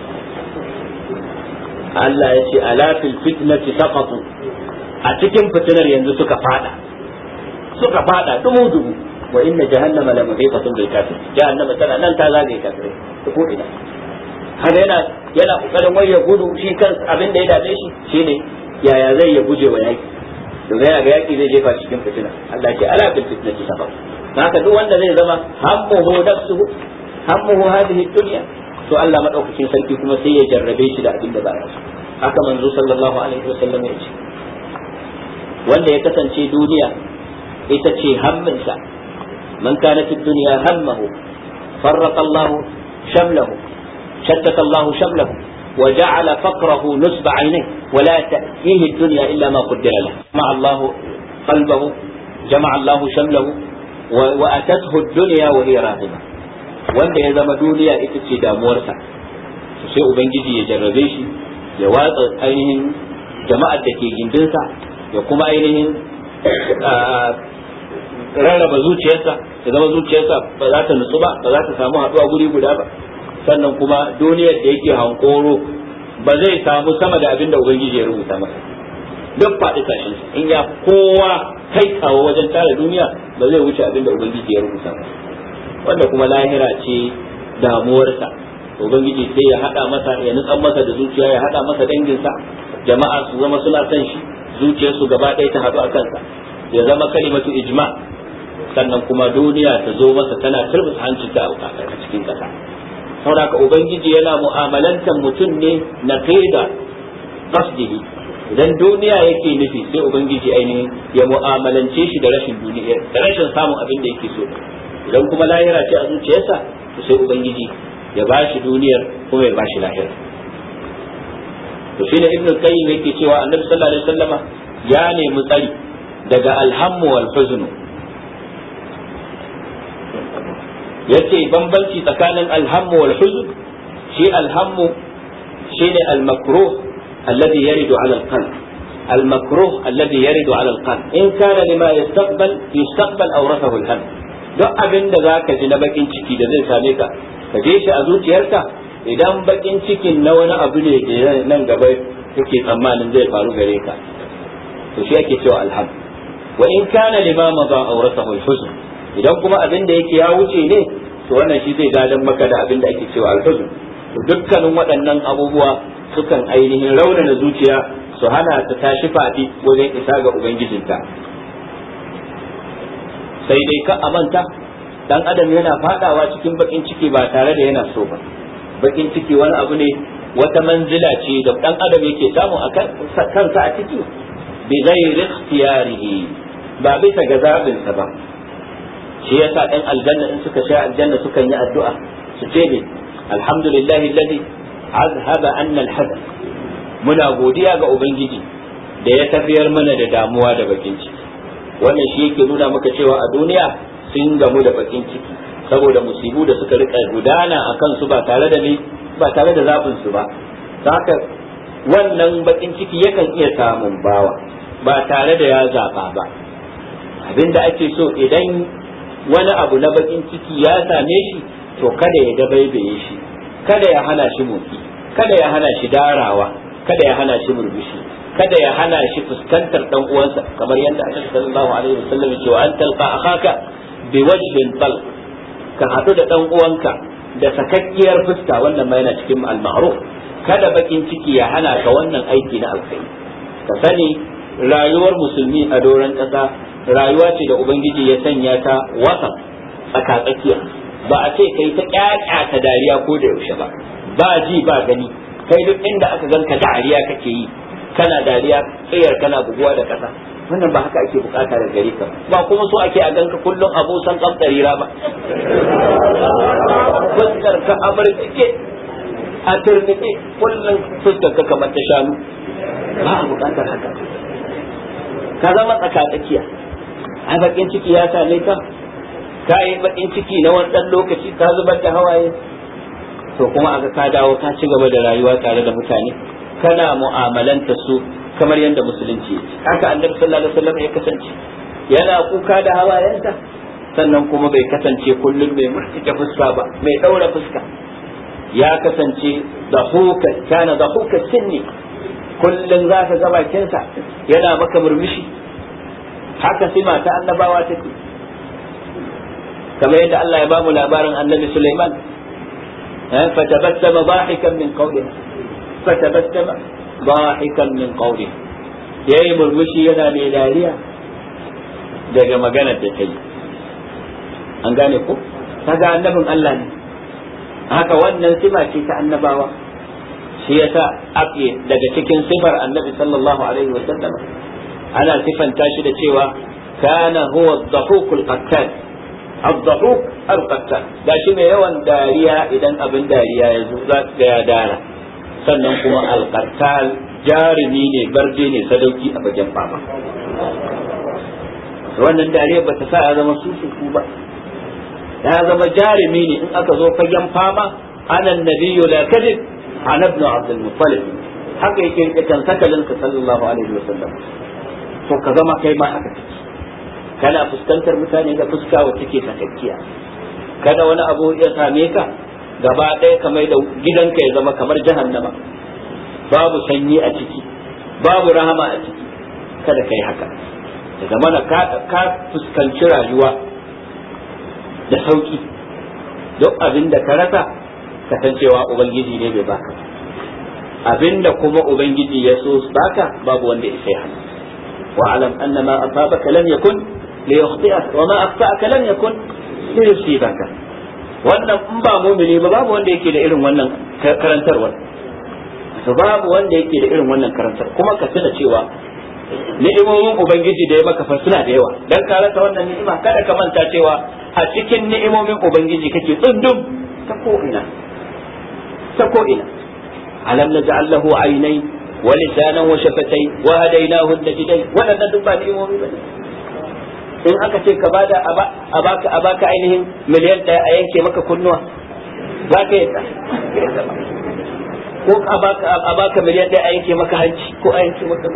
Speaker 2: Allah ya ce ala fil fitnati saqatu, a cikin fitinar yanzu suka fada suka fada dumu dumu. wa inna jahannama la muhitatun bil kafirin, jahannama tana nan ta zagaye kafirai ko ina. haka yana yana kokarin wai ya gudu shi kansa abin da ya dame shi shine yaya zai ya guje wa yaki da zai ga yaki zai jefa cikin fitina Allah ya ce ala bil fitnati sabab haka duk wanda zai zama hammuhu nafsuhu hammuhu hadhihi dunya to Allah madaukakin sarki kuma sai ya jarrabe shi da abin da ba ya so haka manzo sallallahu alaihi wasallam ya ce wanda ya kasance duniya ita ce hamminsa man kanat ad-dunya hammahu farraqa Allah shamlahu shattata Allah shamlahu wa ja'ala faqrahu nusba 'aynayhi wa la ta'tihi ad-dunya illa ma qaddara lahu ma Allah qalbahu jama'a Allah shamlahu wa atathu ad-dunya wa hiya raghibah wanda ya zama duniya ita ce damuwarsa sai ubangiji ya jarrabe shi ya watsa ainihin jama'ar da ke gindinsa ya kuma ainihin rarraba zuciyarsa ya zama zuciyarsa ba za ta nutsu ba ba za ta samu haɗuwa guri guda ba sannan kuma duniyar da yake hankoro ba zai samu sama da abin da ubangiji ya rubuta masa duk faɗi tashin in ya kowa kai kawo wajen tara duniya ba zai wuce abin da ubangiji ya rubuta masa wanda kuma lahira ce damuwarsa ubangiji sai ya hada masa ya nutsan masa da zuciya ya hada masa danginsa jama'a su zama suna son shi zuciyarsu gaba ɗaya ta haɗu a kansa ya zama kalimatu ijma sannan kuma duniya ta zo masa tana turbus hancinta a cikin ƙasa saboda ubangiji yana mu'amalantar mutum ne na kaida qasdihi idan duniya yake nufi sai ubangiji ainihin ya mu'amalance shi da rashin duniya da rashin samun abin da yake so idan kuma lahira ce a zuciyarsa to sai ubangiji ya bashi duniyar kuma ya bashi lahira to shine ibnu qayyim yake cewa annabi sallallahu alaihi wasallama ya nemi tsari daga alhammu wal huzn yace bambanci tsakanin alhammu wal huzn shi alhammu shine al makruh alladhi yaridu ala al qalb al makruh alladhi yaridu ala al qalb in kana lima yastaqbal yastaqbal awrathahu al ham duk abin da zaka ji na bakin ciki da zai same ka ka je shi a zuciyarka idan bakin cikin na wani abu ne da nan gaba kake tsammanin zai faru gare ka to shi ake cewa alham wa in kana limama ba awrasahu alhuzn idan kuma abin da yake ya wuce ne to wannan shi zai gadan maka da abin da ake cewa alhuzn to dukkanin waɗannan abubuwa sukan ainihin raunana zuciya su hana ta tashi fadi wajen isa ga ubangijinta sai dai ka amanta dan adam yana fadawa cikin bakin ciki ba tare da yana so ba bakin ciki wani abu ne wata manzila ce da dan adam yake samu a kansa a ciki bi ghairi ikhtiyarihi ba bisa ga zabin sa ba shi yasa dan aljanna in suka sha aljanna sukan yi addu'a su ce ne alhamdulillahi alladhi azhaba anna alhazan muna godiya ga ubangiji da ya tafiyar mana da damuwa da bakin ciki wannan shi yake nuna maka cewa a duniya sun gamu da bakin ciki saboda musibu da suka rika gudana a kansu ba tare da ni ba tare da zabin su ba haka wannan bakin ciki yakan iya samun bawa ba tare da ya zaba ba abinda ake so idan wani abu na bakin ciki ya same shi to kada ya dabaibaye shi kada ya hana shi motsi kada ya hana shi darawa kada ya hana shi murmushi kada ya hana shi fuskantar dan uwansa kamar yadda Annabi sallallahu alaihi wasallam ya ce wa anta alqa akhaka bi wajhin talq ka hadu da dan uwanka da sakakkiyar fuska wannan ma yana cikin al-ma'ruf kada bakin ciki ya hana ka wannan aiki na alkhairi ka sani rayuwar musulmi a doron kasa rayuwa ce da ubangiji ya sanya ta wasa tsaka tsakiya ba a ce kai ta kyakya ta dariya ko da yaushe ba ba ji ba gani kai duk inda aka ganka dariya kake yi kana dariya tsayar kana buguwa da kasa wannan ba haka ake bukata da gare ka ba kuma so ake a ganka kullum abusan kamtarira ba fuskar ka amurke a turnike kullum fuskar ka kamar ta shanu ba a bukatar haka ka zama tsaka tsakiya ai bakin ciki ya same ka ka yi bakin ciki na wani dan lokaci ka zubar da hawaye to kuma aka ka dawo ka ci gaba da rayuwa tare da mutane kana mu'amalanta su kamar yadda musulunci haka annabi sallallahu alaihi wasallam ya kasance yana kuka da hawayensa sannan kuma bai kasance kullum mai murtike fuska ba mai daura fuska ya kasance dahuka kana dahuka sinni kullum za ka ga bakinsa yana maka murmushi haka sai mata annabawa take kamar yadda Allah ya bamu labarin annabi Sulaiman fatabassama dahikan min qawliha fatabassama dahikan min qawliha yayi murmushi yana mai dariya daga maganar da ta yi. An gane ko kaga annabin Allah ne, haka wannan sifa ce ta annabawa. shi yasa ake daga cikin sifar annabi sallallahu alaihi wa sallam ana sifanta shi da cewa kana huwa ad-dahuq al-qattal ad-dahuq al-qattal da shi mai yawan dariya idan abin dariya ya zo za ga ya dara, sannan kuma al-qattal jarumi ne barde ne sadauki a bagen fama. Wannan dariya ba ta sa ya zama susuku ba, ya zama jarumi ne in aka zo fagen fama. ana nabiyyu la kadhib ana ibn abd al-muttalib, haka yake rike kan sakalin ka sallallahu alaihi wasallam. to ka zama kai ma haka kake, kana fuskantar mutane da fuska wacce take sakakkiya. kada wani abu ya same ka gaba ɗaya kamar da gidanka ya zama kamar jahannama, babu sanyi a ciki, babu rahama a ciki. kada kai haka, da zamana ka fuskanci rayuwa da sauki. duk abin da ka rasa kasancewa ubangiji ne bai baka, abinda kuma ubangiji ya so baka babu wanda ya sai hannu. wa alam anna ma asabaka lam yakun li yukhti'aka wa ma akhta'aka lam yakun li yusibaka. wannan in ba mu'mini ba babu wanda yake da irin wannan karantarwa, to babu wanda yake da irin wannan karantar. kuma ka tuna cewa ni'imomin ubangiji da ya maka fa suna da yawa, dan ka rasa wannan ni'ima kada ka manta cewa a cikin ni'imomin ubangiji kake tsundum ta ko ina ta ko ina. alam naj'al lahu aynay wa lisanan wa shafatayn wa hadaynahu an-najdayn. wannan duk ba ni'imomi bane. in aka ce ka bada a baka a baka ainihin miliyan daya a yanke maka kunnuwa za ka yi ko a baka a baka miliyan daya a yanke maka hanci ko a yanke maka.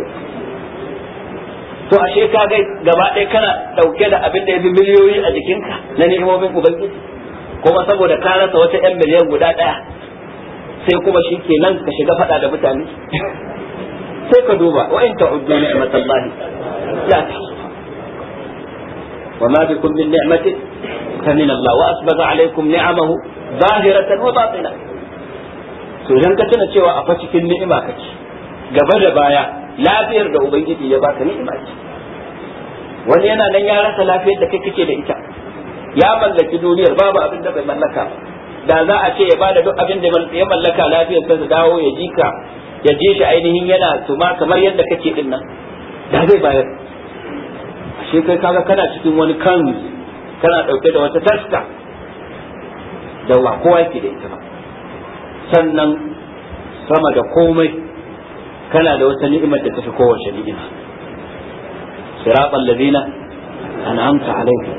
Speaker 2: to ashe ka ga gaba ɗaya kana dauke da abin da ya bi miliyoyi a jikinka na ni'imomin ubangiji, kuma saboda ka rasa wata yan miliyan guda ɗaya sai kuma shi ke nan ka shiga faɗa da mutane. sai ka duba wa in ta'uddu ni'matallahi la tuhsuha wa ma bikum min ni'matin fa min Allah wa asbagha alaykum ni'amahu zahiratan wa batina. to dan ka tuna cewa a fa cikin ni'ima kake gaba da baya, lafiyar da ubangiji ya baka ni'ima ce. wani yana nan ya rasa lafiyar da kai kake da ita, ya mallaki duniyar babu abin da bai mallaka. da za a ce ya bada duk abin da ya mallaka lafiyar sa dawo ya ji ka ya ji shi ainihin yana tuma kamar yadda kake din nan, da zai bayar. ashe kai kaga kana cikin wani kan kana dauke da wata taska da ba kowa yake da ita ba. sannan sama da komai kana da wata ni'imar da tafi kowace ni'ima. siratal ladina an'amta alaihim.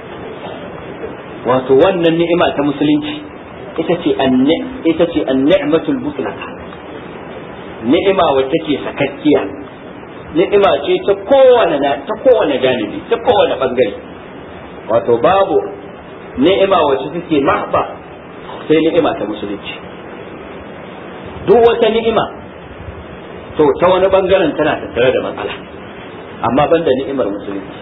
Speaker 2: wato wannan ni'ima ta musulunci ita ce anni ita ce an-ni'matul mutlaqa, ni'ima wacce take sakakkiya, ni'ima ce ta kowane ta kowane janibi, ta kowane bangare. wato babu ni'ima wacce take mahba sai ni'ima ta musulunci. duk wata ni'ima to ta wani bangaren tana tattare da matsala, amma banda ni'imar musulunci.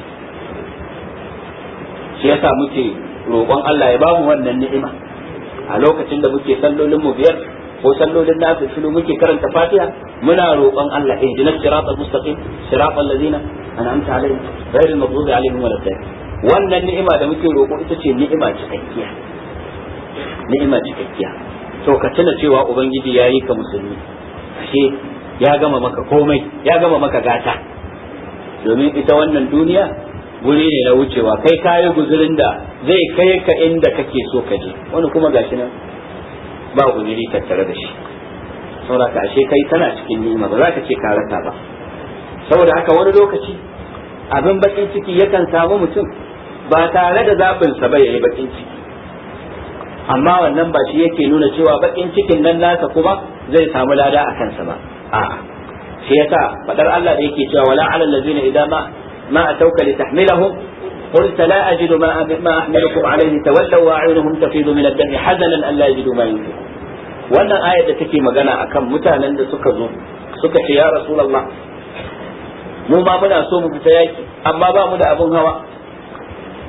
Speaker 2: shi yasa muke roƙon Allah ya bamu wannan ni'ima a lokacin da muke sallolin mu biyar ko sallolin nasu shiru muke karanta Fatiha, muna roƙon Allah ihdinas siratal mustaqim siratal ladzina an'amta alaihim ghayril maghdubi alaihim waladdallin. wannan ni'ima da muke roƙo ita ce ni'ima cikakkiya, ni'ima cikakkiya. to ka tuna cewa ubangiji yayi ka musulmi, ashe ya gama maka komai, ya gama maka gata. domin ita wannan duniya guri ne na wucewa, kai kayi guzurin da zai kai ka inda kake so ka je, wani kuma gashi nan ba guzuri tattare da shi. saboda ka ashe kai tana cikin ni'ima, ba za ka ce ka rasa ba. saboda haka wani lokaci abin bakin ciki yakan samu mutum ba tare da zaɓin sa ba yayi bakin ciki, amma wannan ba shi yake nuna cewa bakin cikin nan nasa kuma zai samu lada a kansa ba. a'a shi yasa fadar Allah da yake cewa wala alal ladzina idza ma ma atauka litahmilahum قلت لا أجد ما ما أحملكم عليه تولوا وأعينهم تفيض من الدم حزنا أن لا يجدوا ما ينفقون. wannan ayar da take magana akan mutanen da suka zo suka ce ya Rasulullah mu ma muna so mu fita yaki amma ba mu da abun hawa,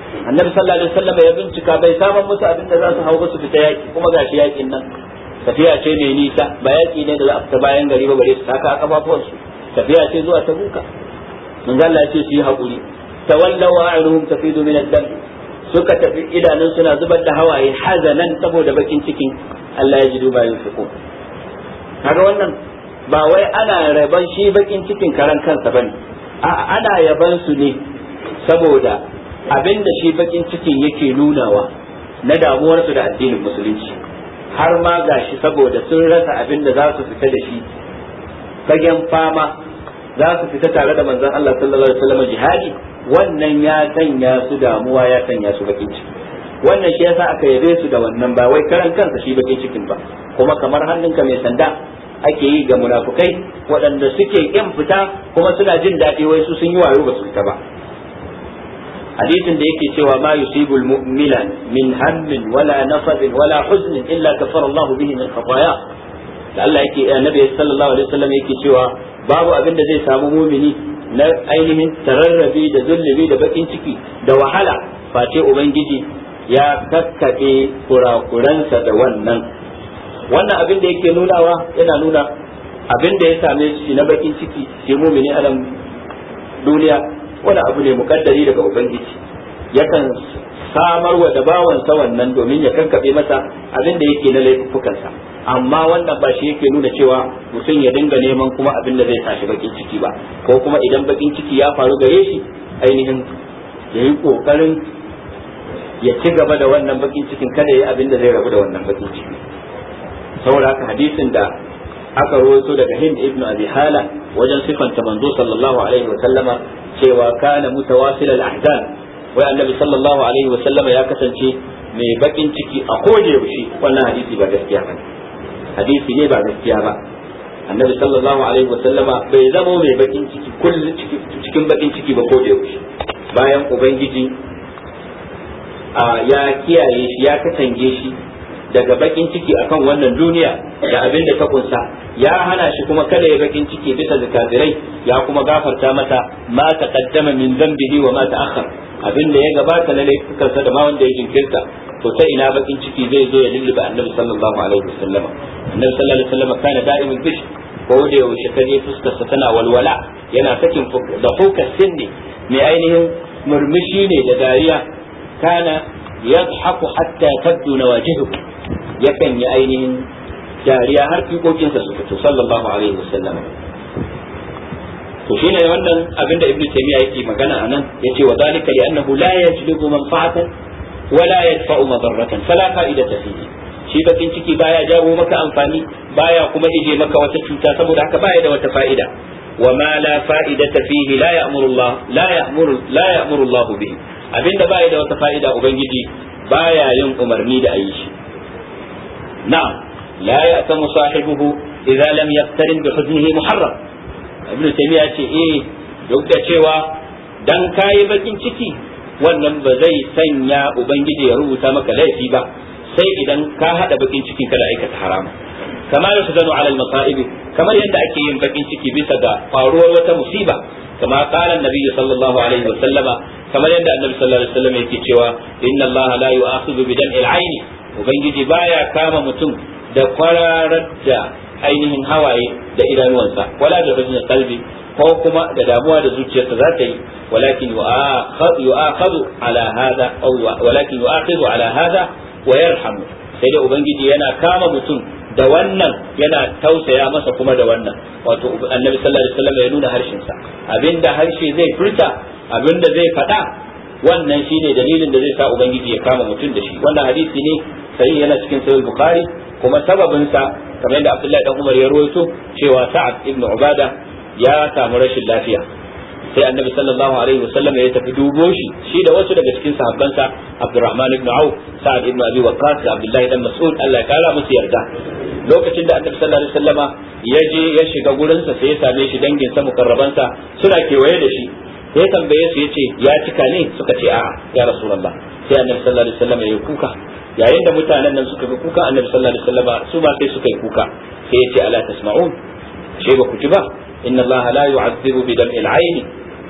Speaker 2: annabi sallallahu alaihi wasallam ya bincika bai samu musu abin da za su hau su fita yaki, kuma gashi yakin nan tafiya ce mai nisa, ba yaki ne da za a fita bayan gari ba bare su taka a kafafuwansu, tafiya ce zuwa Tabuka. manzo Allah ya ce su yi hakuri, tawallaw a'yunuhum tafidu min ad-dam, suka tafi idanun suna zubar da hawaye hazanan saboda bakin cikin Allah ya ji duba yin fiku. Kaga wannan ba wai ana raban shi bakin cikin karan kansa bane, a'a ana yaban su ne saboda abinda shi bakin cikin yake nunawa na damuwarsu da addinin musulunci, har ma gashi saboda sun rasa abin da za su fita da shi fagen fama, za su fita tare da manzon Allah sallallahu alaihi wasallam jihadi, wannan ya sanya su damuwa, ya sanya su bakin ciki. Wannan shi yasa aka yabe su da wannan, ba wai karan kansa shi bakin cikin ba. Kuma kamar hannunka mai sanda ake yi ga munafukai waɗanda suke kin fita kuma suna jin daɗi wai su sun yi wayo ba su fita ba. hadisin da yake cewa ma yusibul mu'mina min hammin wala nasabin wala huznin illa kafara Allah bihi min khataaya, da Allah yake annabi sallallahu alaihi wasallam yake cewa babu abin da zai samu mumini na ainihin tararrabi da zullubi da bakin ciki da wahala face ubangiji ya kakkabe kurakuransa da wannan wannan abin da yake nunawa yana nuna abin da ya same shi na bakin ciki sai mumini a nan duniya wani abu ne mukaddari daga ubangiji, yakan samar wa da bawansa wannan domin ya kankabe masa abin da yake na laifukansa, amma wannan ba shi yake nuna cewa mutum ya dinga neman kuma abin da zai tashi bakin ciki ba, ko kuma idan bakin ciki ya faru gare shi ainihin ya yi kokarin ya ci gaba da wannan bakin cikin, kada ya yi abin da zai rabu da wannan bakin ciki. Saboda haka hadisin da aka rawaito daga Hind ibn Abi Hala wajen sifanta manzo sallallahu alaihi wa sallama cewa kana mutawasil al-ahzan, wai annabi sallallahu alaihi wa sallama ya kasance mai bakin ciki a koda yaushe, wannan hadisi ba gaskiya ba, hadisi ne ba gaskiya ba. Annabi sallallahu alaihi wa sallama bai zama mai bakin ciki kullum cikin bakin ciki ba koda yaushe, bayan ubangiji ya kiyaye shi, ya katange shi daga bakin ciki akan wannan duniya da abin da ta kunsa, ya hana shi kuma kada ya bakin ciki bisa zakazirai, ya kuma gafarta masa ma taqaddama min dhanbihi wa ma ta'akhkhar, abin da ya gabata na laifukansa da ma wanda ya jinkirta. To ta ina bakin ciki zai zo ya lulluba annabi sallallahu alaihi wasallam? Annabi sallallahu alaihi wasallam kana da'imul bish, ko da yaushe kaje fuskar sa tana walwala, yana sakin da fukar sinni mai ainihin murmushi ne da dariya, kana yadhaku hatta tabdu nawajihu, yakan yi ainihin dariya har fikokinsa su fito sallallahu alaihi wasallam. To shine wannan abinda ibnu taymiya yake magana anan, yace wa zalika li annahu la yajlibu manfa'atan wa la yadfa'u madarratan fala fa'idata fihi. Shi bakin ciki baya jawo maka amfani, baya kuma ije maka wata cuta, saboda haka baya da wata fa'ida. Wa ma la fa'idata fihi la ya'muru Allah la ya'muru la ya'muru Allah bihi, abinda baya da wata fa'ida ubangiji baya yin umarni da ayi shi. نعم لا يأتم صاحبه إذا لم يقترن بحزنه محرم. ابن تيمية ce eh duk da cewa dan kayi bakin ciki wannan ba zai sanya ubangiji ya rubuta maka laifi ba, sai idan ka hada bakin ciki kada aikata harama. kamar yusdanu ala al-masa'ib, kamar yadda ake yin bakin ciki bisa ga faruwar wata musiba, kama qala an-nabi sallallahu alaihi wa sallama, kamar yadda annabi sallallahu alaihi wa sallam yake cewa inna allaha la yu'akhidhu bi dam'il 'aini, ubangiji baya kama mutum da kwararar da ainihin hawaye da idanuwansa, wala da rajin kalbi, ko kuma da damuwa da zuciyarsa za ta yi, walakin yu'akhadhu ala hada aw walakin yu'akhadhu ala hada wa yarhamu, sai da ubangiji yana kama mutum da wannan, yana tausaya masa kuma da wannan. Wato annabi sallallahu alaihi wasallam ya nuna harshen sa, abinda harshe zai furta, abinda zai faɗa, wannan shine dalilin da zai sa ubangiji ya kama mutum da shi. Wannan hadisi ne sai yana cikin sahih bukhari, kuma sababin sa kamar yadda Abdullahi dan Umar ya rawaito cewa Sa'ad ibn Ubada ya samu rashin lafiya, sai annabi sallallahu alaihi wasallam ya tafi dubo shi shi da wasu daga cikin sahabbansa Abdurrahman ibn Auf, Sa'ad ibn Abi Waqqas da Abdullahi dan Mas'ud, Allah ya kara musu yarda. Lokacin da annabi sallallahu alaihi wasallama ya je ya shiga gurin sa, sai ya same shi dangin sa mukarraban sa suna kewaye da shi, sai tambaye su yace ya cika ne? Suka ce a'a ya rasulullah. Sai annabi sallallahu alaihi wasallama ya kuka, yayin da mutanen nan suka ga kuka annabi sallallahu alaihi wasallama su ba sai suka yi kuka, sai ya ce ala tasma'un, ce ba ku ji ba, inna Allah la yu'adhibu bi dam'il 'aini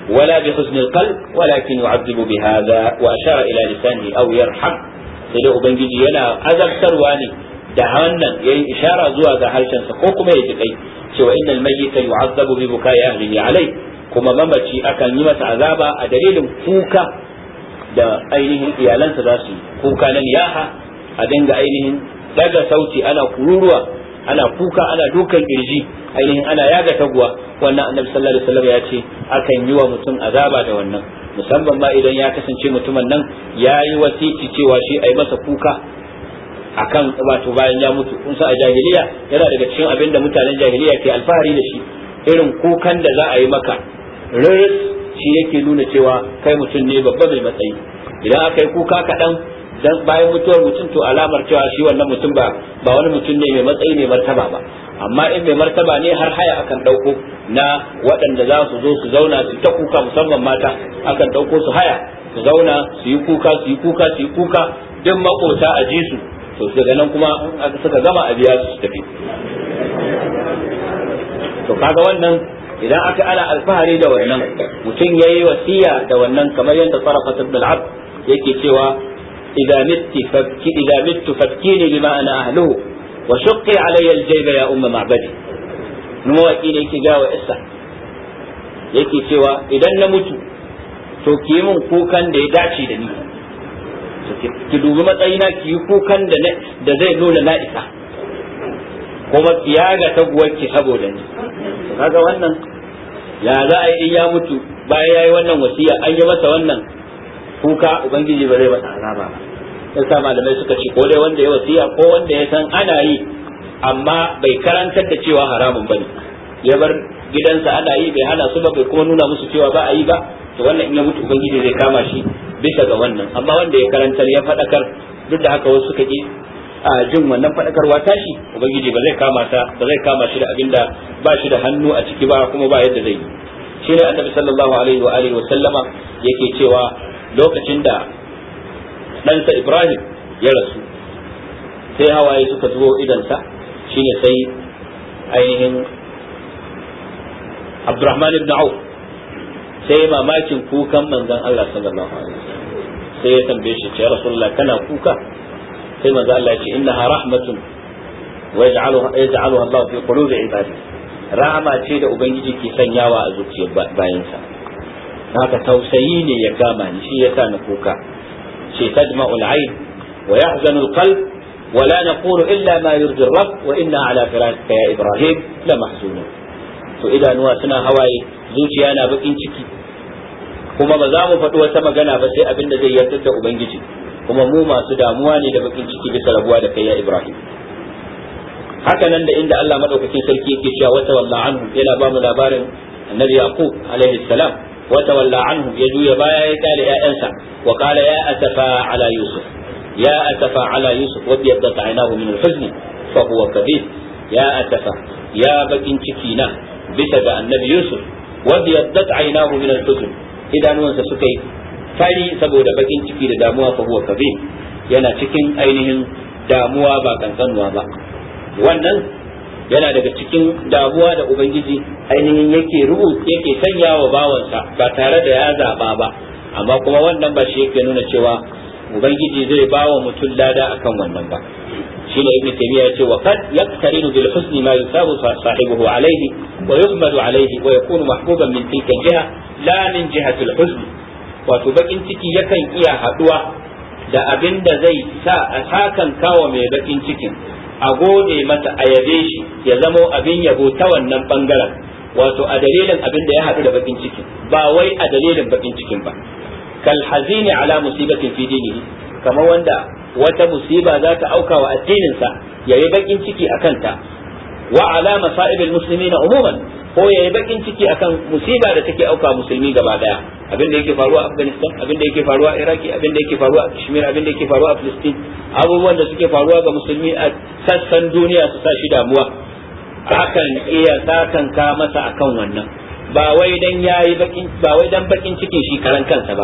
Speaker 2: ولا بحزن القلب ولكن يعذب بهذا وأشار إلى لسانه أو يرحم سيدي أبنجي ينا أذب سرواني دعوانا يي إشارة زوا ذا هلشان سقوكم يجبئي سوى إن الميت يعذب ببكاء أهله عليه كما ممتي أكل نمت عذابا أدليل فوكا da ainihin iyalansa za su yi kuka na niyaha a dinga ainihin daga sauti ana kururuwa ana kuka ana dukan kirji ainihin ana yaga taguwa wannan annabi sallallahu alaihi wasallam ya ce akan yi wa mutum azaba da wannan musamman ma idan ya kasance mutumin nan ya yi wasici cewa shi ai masa kuka akan wato bayan ya mutu kun sa a jahiliya yana daga cikin abin da mutanen jahiliya ke alfahari da shi irin kukan da za a yi maka riris shi yake nuna cewa kai mutum ne babba mai matsayi idan aka yi kuka kaɗan dan bayan mutuwar mutum to alamar cewa shi wannan mutum ba ba wani mutum ne mai matsayi mai martaba ba amma in mai martaba ne har haya akan dauko na waɗanda za su zo su zauna su ta kuka musamman mata akan dauko su haya su zauna su yi kuka su yi kuka su yi kuka duk makota a ji su to daga nan kuma suka gama a biya su tafi to kaga wannan idan aka ana alfahari da wannan mutum yayi wasiya da wannan kamar yadda Sarafat ibn al-Abd yake cewa idza mitti fabki idza mittu fabkini bima ana ahluhu wa shuqqi alayya al-jayb ya umma ma'badi nuwaki ne yake gawa Isa yake cewa idan na mutu to ki yi min kukan da ya dace da ni ki dubi matsayina ki yi kukan da da zai nuna na isa kuma ki yaga taguwarki saboda ni kaga wannan ya za a yi in ya mutu bayan yayi wannan wasiya an yi masa wannan kuka ubangiji ba zai masa azaba ba yasa malamai suka ce ko dai wanda ya wasiya ko wanda ya san ana yi amma bai karantar da cewa haramun bane ya bar gidansa ana yi bai hana su ba bai kuma nuna musu cewa ba a yi ba to wannan in ya mutu ubangiji zai kama shi bisa ga wannan amma wanda ya karantar ya fadakar duk da haka wasu suka ki a jin wannan fadakarwa tashi ubangiji ba zai kama ta ba zai kama shi da abinda ba shi da hannu a ciki ba kuma ba yadda zai yi shine annabi sallallahu alaihi wa alihi wa sallama yake cewa lokacin da ɗansa Ibrahim ya rasu sai hawaye suka zubo idansa shine sai ainihin Abdurrahman ibn Auf sai mamakin kukan manzon Allah sallallahu alaihi wasallam sai ya tambaye shi ya Rasulullah kana kuka sai manzon Allah ya ce innaha rahmatun wa yaj'aluha yaj'aluha Allah fi qulubi ibadi rahama ce da ubangiji ke sanyawa a zuciyar bayansa haka tausayi ne ya kama ni shi yasa na kuka ce tadma'u al-ayn wa yahzanu al-qalb wa la naqulu illa ma yurdi ar-rabb wa inna ala firaqika ya Ibrahim la mahzunun to idanuwa suna hawaye zuciya na bakin ciki kuma ba za mu faɗi wata magana ba sai abin da zai yarda da ubangiji kuma mu masu damuwa ne da bakin ciki bisa rabuwa da kai ya Ibrahim haka nan da inda Allah madaukakin sarki yake cewa wata walla anhu yana ba mu labarin annabi Yaqub alaihi salam wata walla anhu ya juya baya ya kare ƴaƴansa wa qala ya asafa ala yusuf ya asafa ala yusuf wa biyaddat aynahu min al-huzn fa huwa kabir ya asafa ya bakin ciki na bisa ga annabi Yusuf wanda yaddat aynahu min al-huzn idanuwansa suka yi fari saboda bakin ciki da damuwa fa huwa kabir yana cikin ainihin damuwa ba kankanuwa ba wannan yana daga cikin damuwa da ubangiji ainihin yake rubuta yake sanyawa bawansa ba tare da ya zaba ba amma kuma wannan ba shi yake nuna cewa ubangiji zai bawa mutum lada akan wannan ba shine ibnu taymiya yace wa qad yaqtarinu bil husni ma yusabu sahibihi alayhi wa yuhmadu alayhi wa yakunu mahbuban min tilka jiha la min jihati al huzn wato bakin ciki yakan iya haduwa da abin da zai sa a sakan kawo mai bakin cikin a gode mata a yabe shi ya zamo abin yabo ta wannan bangaren wato a dalilin abin da ya hadu da bakin cikin ba wai a dalilin bakin cikin ba kal hazini ala musibatin fi dinihi kamar wanda wata musiba za ta auka wa addininsa ya yi bakin ciki a kanta wa ala masa'ibil muslimina umuman ko ya yi bakin ciki akan musiba da take auka musulmi gaba daya abin da yake faruwa a Afghanistan abin da yake faruwa a Iraki abin da yake faruwa a Kashmir abin da yake faruwa a Palestine abubuwan da suke faruwa ga musulmi a sassan duniya su sa shi damuwa akan iya sakan ka masa akan wannan ba wai dan yayi bakin ba wai dan bakin cikin shi karan kansa ba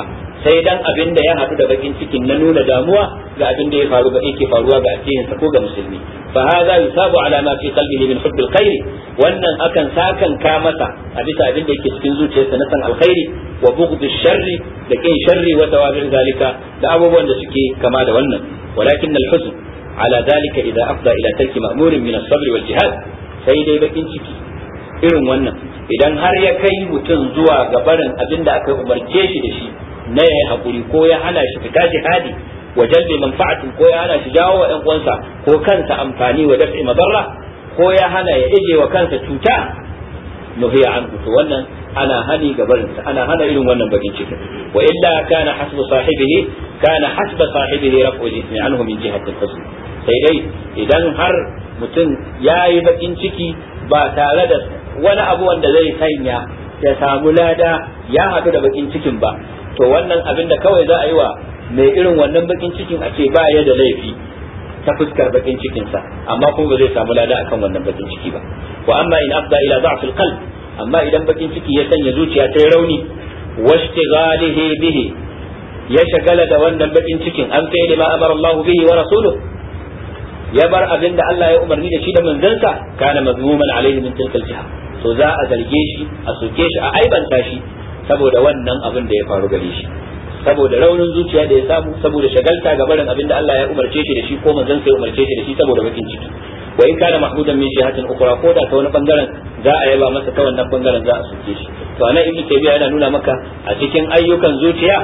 Speaker 2: sai dan abin da ya haɗu da bakin cikin na nuna damuwa ga abin da ya faru ga yake faruwa ga addinin sa ko ga musulmi fa hadha yusabu ala ma fi qalbihi min hubbil khair wannan akan sakan ka masa a bisa abin da yake cikin zuciyarsa na san alkhairi wa bughdish sharri da kin sharri wa tawabil zalika da abubuwan da suke kama da wannan walakin al-huzn ala zalika idza afda ila tarki ma'murin min as-sabr wal jihad sai dai bakin ciki irin wannan idan har ya kai mutum zuwa ga barin abin da aka umarce shi da shi na ya haƙuri ko ya hana shi fita jihadi wa jalbi manfa'atin ko ya hana shi jawo wa ɗan uwansa ko kansa amfani wa daf'i madarra ko ya hana ya ije wa kansa cuta nuhiya an to wannan ana hani ga barinsa ana hana irin wannan bakin cikin wa illa kana hasbu sahibihi kana hasba sahibihi raf'u al-ithmi anhu min jihati al-husn sai dai idan har mutum yayi bakin ciki ba tare da wani abu wanda zai sanya ya samu lada ya haɗu da bakin cikin ba to wannan abin da kawai za a yi wa mai irin wannan bakin cikin a ce ba ya da laifi ta fuskar bakin cikinsa amma kuma ba zai samu lada akan wannan bakin ciki ba wa amma in afda ila da'f al-qalb amma idan bakin ciki ya sanya zuciya ta rauni washtighalihi bihi ya shagala da wannan bakin cikin an fa lima amara Allah bihi wa rasuluhu ya bar abin da Allah ya umarni da shi da manzansa kana mazmuman alaihi min tilka al-jiha to za a zarge shi a soke shi a aibanta shi saboda wannan abin da ya faru gare shi saboda raunin zuciya da ya samu saboda shagalta ga barin abin da Allah ya umarce shi da shi ko manzon sai umarce shi da shi saboda bakin ciki wa in kana mahmudan min jihatin ukhra ko da ta wani bangaren za a yaba masa ta wannan bangaren za a soke shi to anan ibnu taymiya yana nuna maka a cikin ayyukan zuciya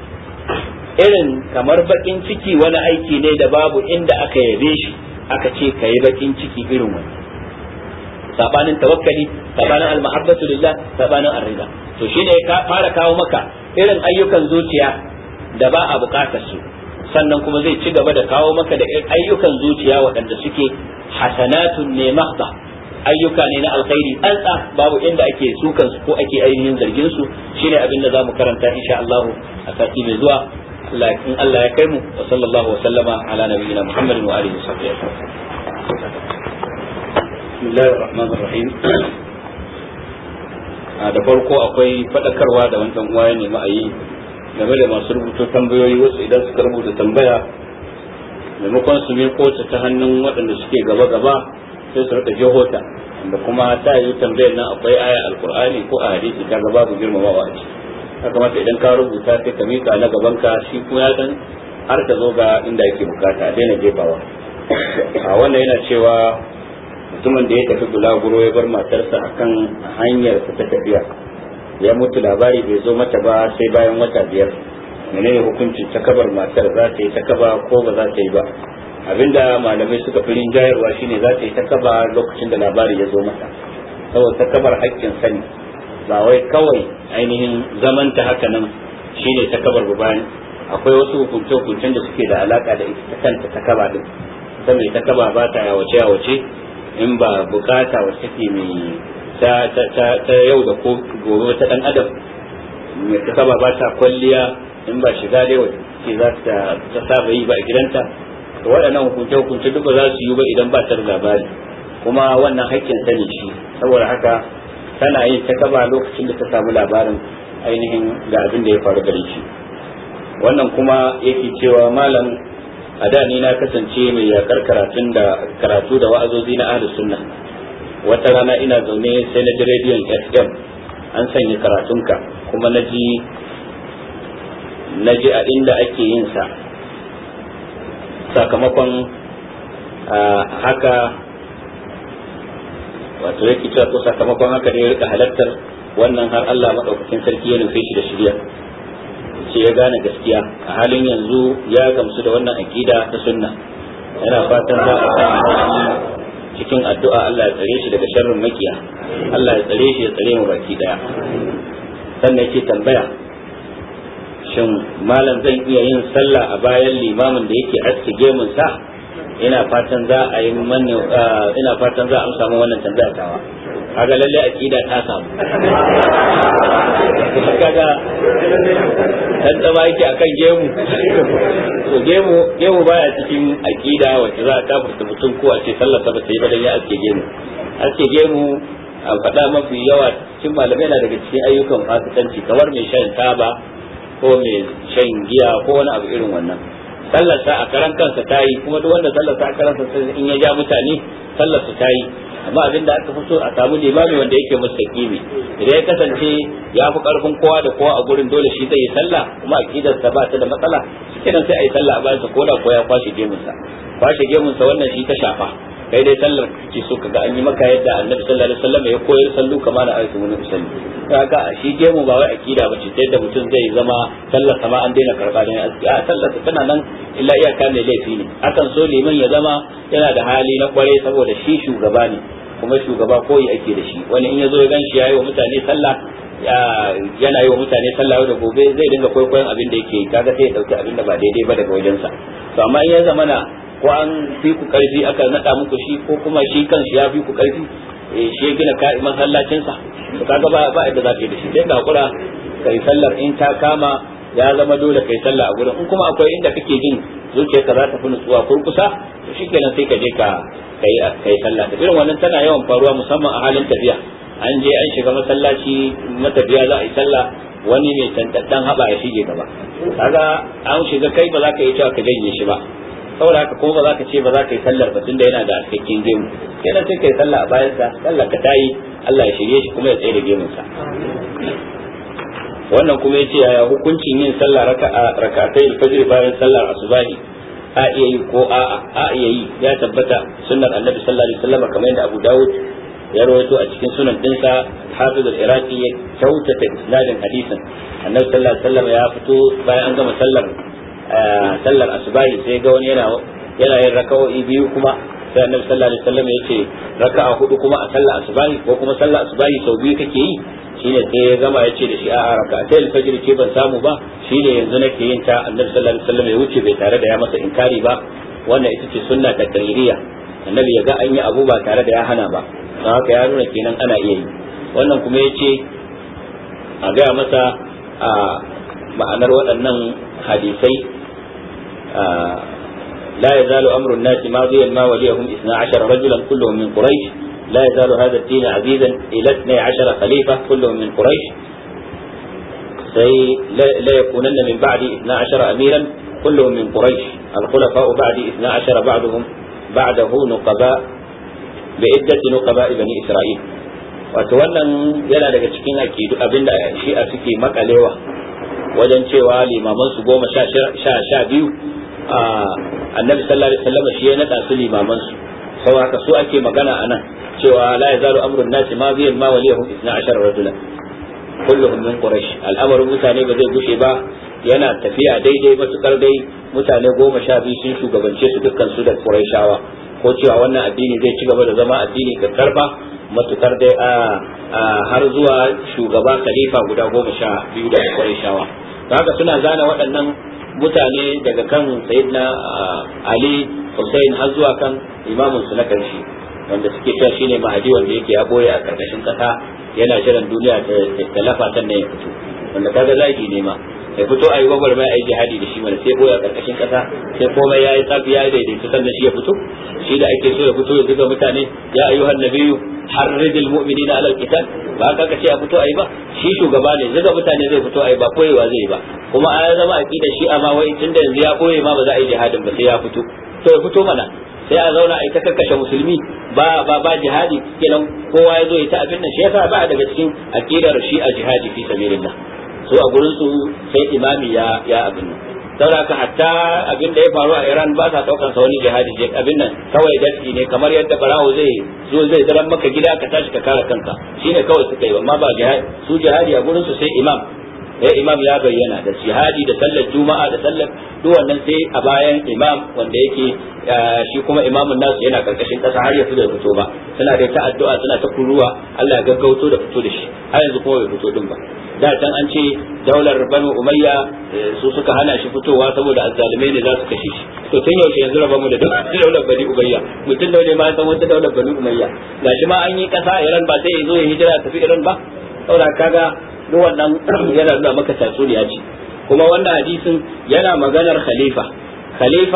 Speaker 2: irin kamar bakin ciki wani aiki ne da babu inda aka yabe shi aka ce kai bakin ciki irin wani sabanin tawakkali sabanin al-mahabbatu lillah sabanin ar-rida to shine ya fara kawo maka irin ayyukan zuciya da ba a bukatar su sannan kuma zai ci gaba da kawo maka da ayyukan zuciya waɗanda suke hasanatun ne mahda ayyuka ne na alkhairi tsantsa babu inda ake sukan su ko ake ainihin zargin su shine abin da zamu karanta insha Allah a sati mai zuwa in Allah ya kai mu wa sallallahu wa sallama ala nabiyyina Muhammadin wa alihi wa sahbihi bismillahir rahmanir rahim da farko akwai fadakarwa da wani dan uwa ya nemi a yi game da masu rubuto tambayoyi wasu idan suka rubuta tambaya maimakon su miƙo ta ta hannun waɗanda suke gaba gaba sai su rika jihota da kuma ta yi tambayar nan akwai aya alkur'ani ko a hadisi ta gaba babu girmamawa a ciki ya kamata idan ka rubuta sai ka miƙa na gaban ka shi ko ya dan har ta zo ga inda yake bukata a daina jefawa a wannan yana cewa mutumin da ya tafi bulaguro ya bar matarsa akan hanyar ta tafiya ya mutu labari bai zo mata ba sai bayan wata biyar menene hukuncin takabar matar za ta yi takaba ko ba za ta yi ba abinda malamai suka fi rinjayarwa shine za ta yi takaba lokacin da labari ya zo mata saboda takabar haƙƙin sani ba wai kawai ainihin zamanta haka nan shine takabar ba bayan akwai wasu hukunce-hukuncen da suke da alaka da ita ta kanta takaba din ta mai takaba ba ta yawace yawace in ba bukata wacce take mai ta ta yau da ko gobe ta dan adam mai takaba ba ta kwalliya in ba shiga dai wacce za ta ta saba yi ba a gidanta to waɗannan hukunce-hukunce duk ba za su yi ba idan ba ta da labari kuma wannan haƙƙin sani shi saboda haka tana yin takaba lokacin da ta samu labarin ainihin ga abin da ya faru gare shi wannan kuma yake cewa malam a da ni na kasance mai yakar karatun da karatu da wa'azozi na ahlus sunna wata rana ina zaune sai na ji rediyon F M an sanya karatunka kuma na ji na ji a inda ake yin sa sakamakon haka wato yake cewa ko sakamakon haka ne ya rika halartar wannan har Allah madaukakin sarki ya nufe shi da shirya ce ya gane gaskiya a halin yanzu ya gamsu da wannan aqida ta sunna yana fatan za a sanya cikin addu'a Allah ya tsare shi daga sharrin makiya Allah ya tsare shi ya tsare mu baki daya sannan yake tambaya shin malam zan iya yin sallah a bayan limamin da yake aske gemun sa ina fatan za a yi manne ina fatan za a amsa min wannan tambaya tawa kaga lalle aqida ta samu kaga dan da yake akan gemu to gemu gemu baya cikin aqida wacce za a kafirta mutum ko a ce sallar sa ba ta yi ba dan ya aske gemu aske gemu a faɗa mafi yawa cikin malamai na daga cikin ayyukan fasikanci kamar mai shan taba ko mai shan giya ko wani abu irin wannan. Sallarsa a karan kansa ta yi, kuma duk wanda sallarsa a karan kansa in ya ja mutane sallarsa ta yi, amma abinda aka fi so a samu limami wanda yake mustaqimi. Idan ya kasance ya fi karfin kowa da kowa a gurin, dole shi zai yi sallah kuma aqidarsa ba ta da matsala, shikenan sai a yi sallah a bayan sa, ko da ko ya kwashe gemunsa kwashe gemunsa wannan shi ta shafa. kai dai sallar kake so kaga an yi maka yadda Annabi sallallahu alaihi wasallam ya koyar sallu kamar da ayatu mun usalli. Kaga shi gemu ba wai akida bace, sai da mutum zai zama sallar sama an daina karba dan aski. A sallar tana nan illa iyaka ne laifi ne. Akan so liman ya zama yana da hali na kware saboda shi shugaba ne, kuma shugaba koyi ake da shi. Wani in yazo ya ganshi yayi wa mutane sallah yana yi wa mutane sallah da gobe zai dinga kwaikwayon abin da yake, kaga sai ya dauki abin da ba daidai ba daga wajensa. To amma in ya zama na ko an fi ku karfi aka nada muku shi, ko kuma shi kanshi ya fi ku karfi, shi ya gina kai masallacin sa, to kaga ba ba inda zaka yi da shi, sai ka hakura kai sallar in ta kama ya zama dole kai sallah a gurin. In kuma akwai inda kake jin zuciyarka za ta fi nutsuwa kurkusa, to shikenan sai ka je ka kai kai sallah. Da irin wannan tana yawan faruwa musamman a halin tafiya. An je an shiga masallaci matafiya za a yi sallah, wani mai tantaddan haba ya shige gaba, kaga an shiga kai ba za ka yi cewa ka janye shi ba, saboda haka kuma ba za ka ce ba za ka yi sallar ba tunda yana da cikakken gemu, kenan sai ka yi sallah a bayan sa, sallar ka tayi, Allah ya shirye shi kuma ya tsaye da gemun sa. Wannan kuma yace yaya hukuncin yin sallah raka'a rak'atai al-fajr bayan sallar asubahi, a iya yi ko a'a? A iya yi, ya tabbata sunnar Annabi sallallahu alaihi wasallam kamar yadda Abu Dawud ya rawaito a cikin sunan dinsa. Hafiz al-Iraqi ya kyautata isnadin hadisin. Annabi sallallahu alaihi wasallam ya fito bayan an gama sallar sallar asubahi, sai ga wani yana yana yin raka'o'i biyu, kuma sai Annabi sallallahu alaihi wasallam ya ce raka'a hudu kuma a sallar asubahi, ko kuma sallar asubahi sau biyu kake yi? Shine sai ya gama ya ce da shi a'a raka'atai al-fajr ce ban samu ba, shine yanzu nake yin ta. Annabi sallallahu alaihi wasallam ya wuce bai tare da ya masa inkari ba. Wannan ita ce sunna ta qaririya. Annabi ya ga an yi abu ba tare da ya hana ba, don haka ya nuna kenan ana iya yi. Wannan kuma ya ce a gaya masa a ma'anar waɗannan hadisai. لا يزال أمر الناس ماضيا ما وليهم اثنا عشر رجلا كلهم من قريش، لا يزال هذا الدين عزيزا إلى اثني عشر خليفة كلهم من قريش، لا يكونن من بعدي اثنا عشر أميرا كلهم من قريش، الخلفاء بعدي اثنا عشر بعضهم بعده نقباء بعدة نقباء بني إسرائيل. wato wannan yana daga cikin akidu abinda shi'a suke makalewa wajen cewa limaman su goma sha sha biyu a Annabi sallallahu alaihi wasallam shi ya nada su limaman su, sau haka su ake magana anan cewa la yazalu amrun nasi ma biyan ma waliyahum اثنا عشر rajula kulluhum min quraish. Al'amarin mutane ba zai gushe ba, yana tafiya daidai matukar dai mutane goma sha biyu sun shugabance su dukkan su da quraishawa, ko cewa wannan addini zai ci gaba da zama addini karba matukar dai a har zuwa shugaba khalifa guda goma sha biyu da quraishawa. Haka suna zana waɗannan mutane daga kan sayyidina Ali, Hussein har zuwa kan imamun su na karshe, wanda suke cewa shine mahadi wanda yake ya boye a karkashin kasa yana jiran duniya ta lafa sannan ya fito, wanda kaga zagi ne ma ya fito ayi gwagwar mai ayi jihadi da shi mana, sai boye a karkashin kasa, sai komai yayi tsafi yayi daidaitu sannan shi ya fito. Shi da ake so ya fito ya zuga mutane, ya ayyuhan nabiyyu harridil mu'minina ala alqital, ba ka ce a fito ayi ba, shi shugaba ne, zuga mutane zai fito ayi ba koyewa zai ba. Kuma a zama aqida shi amma wai tunda yanzu ya koye ma ba za a yi jihadin ba sai ya fito, to ya fito mana, sai a zauna a ta kakkashe musulmi ba ba ba jihadi kenan, kowa ya zo ya ta abin nan. Shi yasa ba daga cikin aqidar shi a jihadi fi sabilillah, so a gurin su sai imami ya ya abin nan. Saboda haka hatta abin da ya faru a Iran ba sa daukar sa wani jihadi, je abin nan kawai dafi ne, kamar yadda barawo zai zo zai zaran maka gida ka tashi ka kare kanka, shine kawai suka yi, amma ba jihadi. Su jihadi a gurin su sai imam, sai imam ya bayyana da jihadi da sallar juma'a da sallar duk wannan sai a bayan imam wanda yake shi kuma imamun nasu yana karkashin kasa har ya fito da fito ba, suna da ta addu'a suna ta kuruwa Allah ya gaggauto da fito da shi, har yanzu kuma bai fito din ba. Da can an ce daular Banu Umayya su suka hana shi fitowa saboda azzalimai ne za su kashe shi, to tun yaushe yanzu raba mu da daular Bani Umayya, mutum da ne ma san wata daular Bani Umayya, gashi ma an yi kasa Iran ba sai ya zo ya hijira tafi Iran ba. Saboda kaga duk wannan yana nuna maka tatsuniya ce. Kuma wannan hadisin yana maganar khalifa khalifa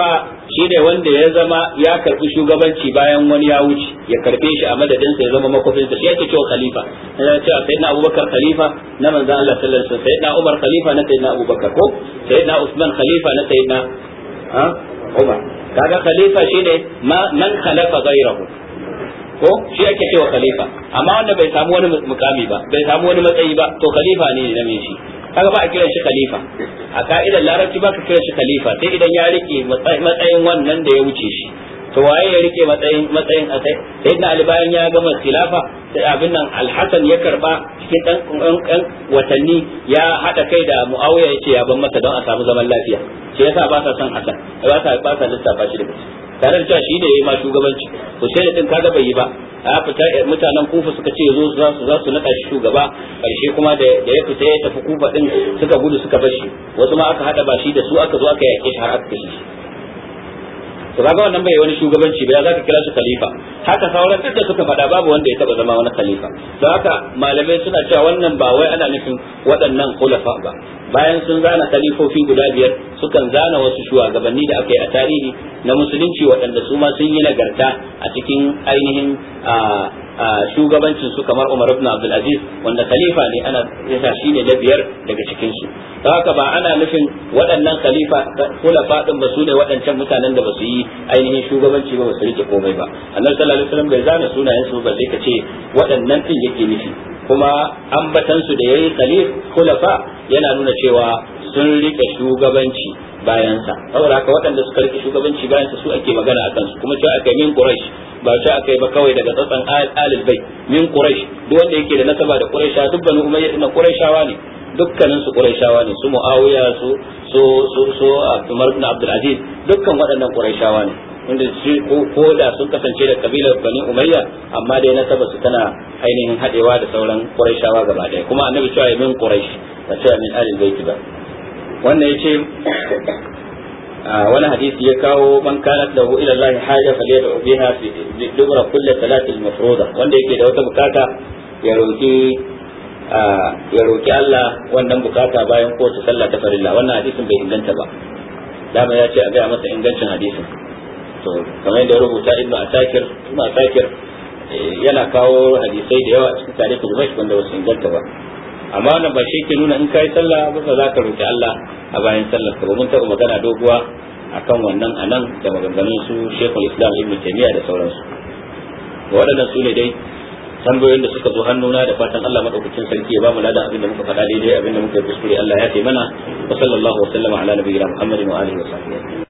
Speaker 2: shine wanda ya zama ya karbi shugabanci bayan wani ya wuce ya karbe shi a madadin sa ya zama makofin sa shi yake cewa khalifa ya ce sayyidina Abubakar khalifa na manzon Allah sallallahu alaihi wasallam, sayyidina Umar khalifa na sayyidina Abubakar, ko sayyidina Usman khalifa na sayyidina ha Umar. Kaga khalifa shine man khalafa ghayrahu, ko shi ake cewa khalifa. Amma wanda bai samu wani mukami ba, bai samu wani matsayi ba, to khalifa ne na mai shi. Kaga ba a kiran shi khalifa a ka'idar larabci, ba ka kiran shi khalifa sai idan ya rike matsayin wannan da ya wuce shi. To waye ya rike matsayin matsayin a sai sayyidina Ali bayan ya gama khilafa sai abin nan Al-Hasan ya karba cikin dan dan watanni ya hada kai da Muawiya yace ya ban masa don a samu zaman lafiya. Shi yasa ba sa son Hasan, ba sa ba sa lissafa shi da gaske. Tare da cewa shi da yayi ma shugabanci, to sai din kaga bai yi ba. A fita mutanen Kufa suka ce zo za su za su nada shi shugaba, karshe kuma da ya fita ya tafi Kufa din suka gudu suka bar shi. Wasu ma aka hada ba shi da su aka zo aka yake shi har aka kashe shi. To kaga wannan bai wani shugabanci ba, za ka kira shi khalifa. Haka sauran duk da suka faɗa babu wanda ya taba zama wani khalifa. Don haka malamai suna cewa wannan ba wai ana nufin waɗannan khulafa ba. Bayan sun zana khalifofi guda biyar, sukan zana wasu shugabanni da aka yi a tarihi na musulunci waɗanda su ma sun yi nagarta a cikin ainihin shugabancin su, kamar Umar ibn Abdul Aziz wanda khalifa ne, ana yasa shi ne na biyar daga cikin su. Don haka ba ana nufin waɗannan khalifa khulafa din ba su ne waɗancan mutanen da ba su yi ainihin shugabanci ba, ba su rike komai ba. Annabi sallallahu alaihi wasallam bai zana sunayen su ba, sai ka ce waɗannan din yake nufi. Kuma ambatan su da yayi khalif khulafa yana nuna cewa sun rike shugabanci bayan sa. Saboda haka waɗanda suka rike shugabanci bayan sa su ake magana akan su, kuma cewa akai min Quraysh, ba cewa akai ba kawai daga tsatsan alil bait min Quraysh. Duk wanda yake da nasaba da Quraysh, duk banu Umayya din Qurayshawa ne, dukkanin su Qurayshawa ne, su Muawiya su su su su Umar ibn Abdul Aziz, dukkan waɗannan Qurayshawa ne, wanda shi ko da sun kasance da kabilar Bani Umayya, amma dai nasaba su tana ainihin hadewa da sauran Qurayshawa gaba ɗaya. Kuma annabi cewa min Quraysh, ba cewa min alil bait ba. Wannan yace wani hadisi ya kawo man kanat lahu ila Allah haja falyad'u biha fi dubra kulli salati al-mafruḍa, wanda yake da wata bukata ya roki ya roki Allah wannan bukata bayan kowace sallah ta farilla. Wannan hadisin bai inganta ba, dama ya ce a ga masa ingancin hadisin. To kamar yadda rubuta Ibn Asakir, Ibn Asakir yana kawo hadisai da yawa cikin tarihi Dimashq wanda wasu inganta ba. Amma wannan ba shi ke nuna in kai sallah ba za ka roki Allah a bayan sallar ka ba. Mun taɓa magana doguwa akan wannan anan da maganganun su Sheikhul Islam Ibn Taymiyyah da sauransu. Waɗannan su ne dai tambayoyin da suka zo hannuna, da fatan Allah madaukakin sarki ya ba mu ladan abin da muka faɗa daidai, abin da muka yi kuskure Allah ya taimana. Wa sallallahu wa sallama ala nabiyina Muhammadin wa alihi wa sahbihi.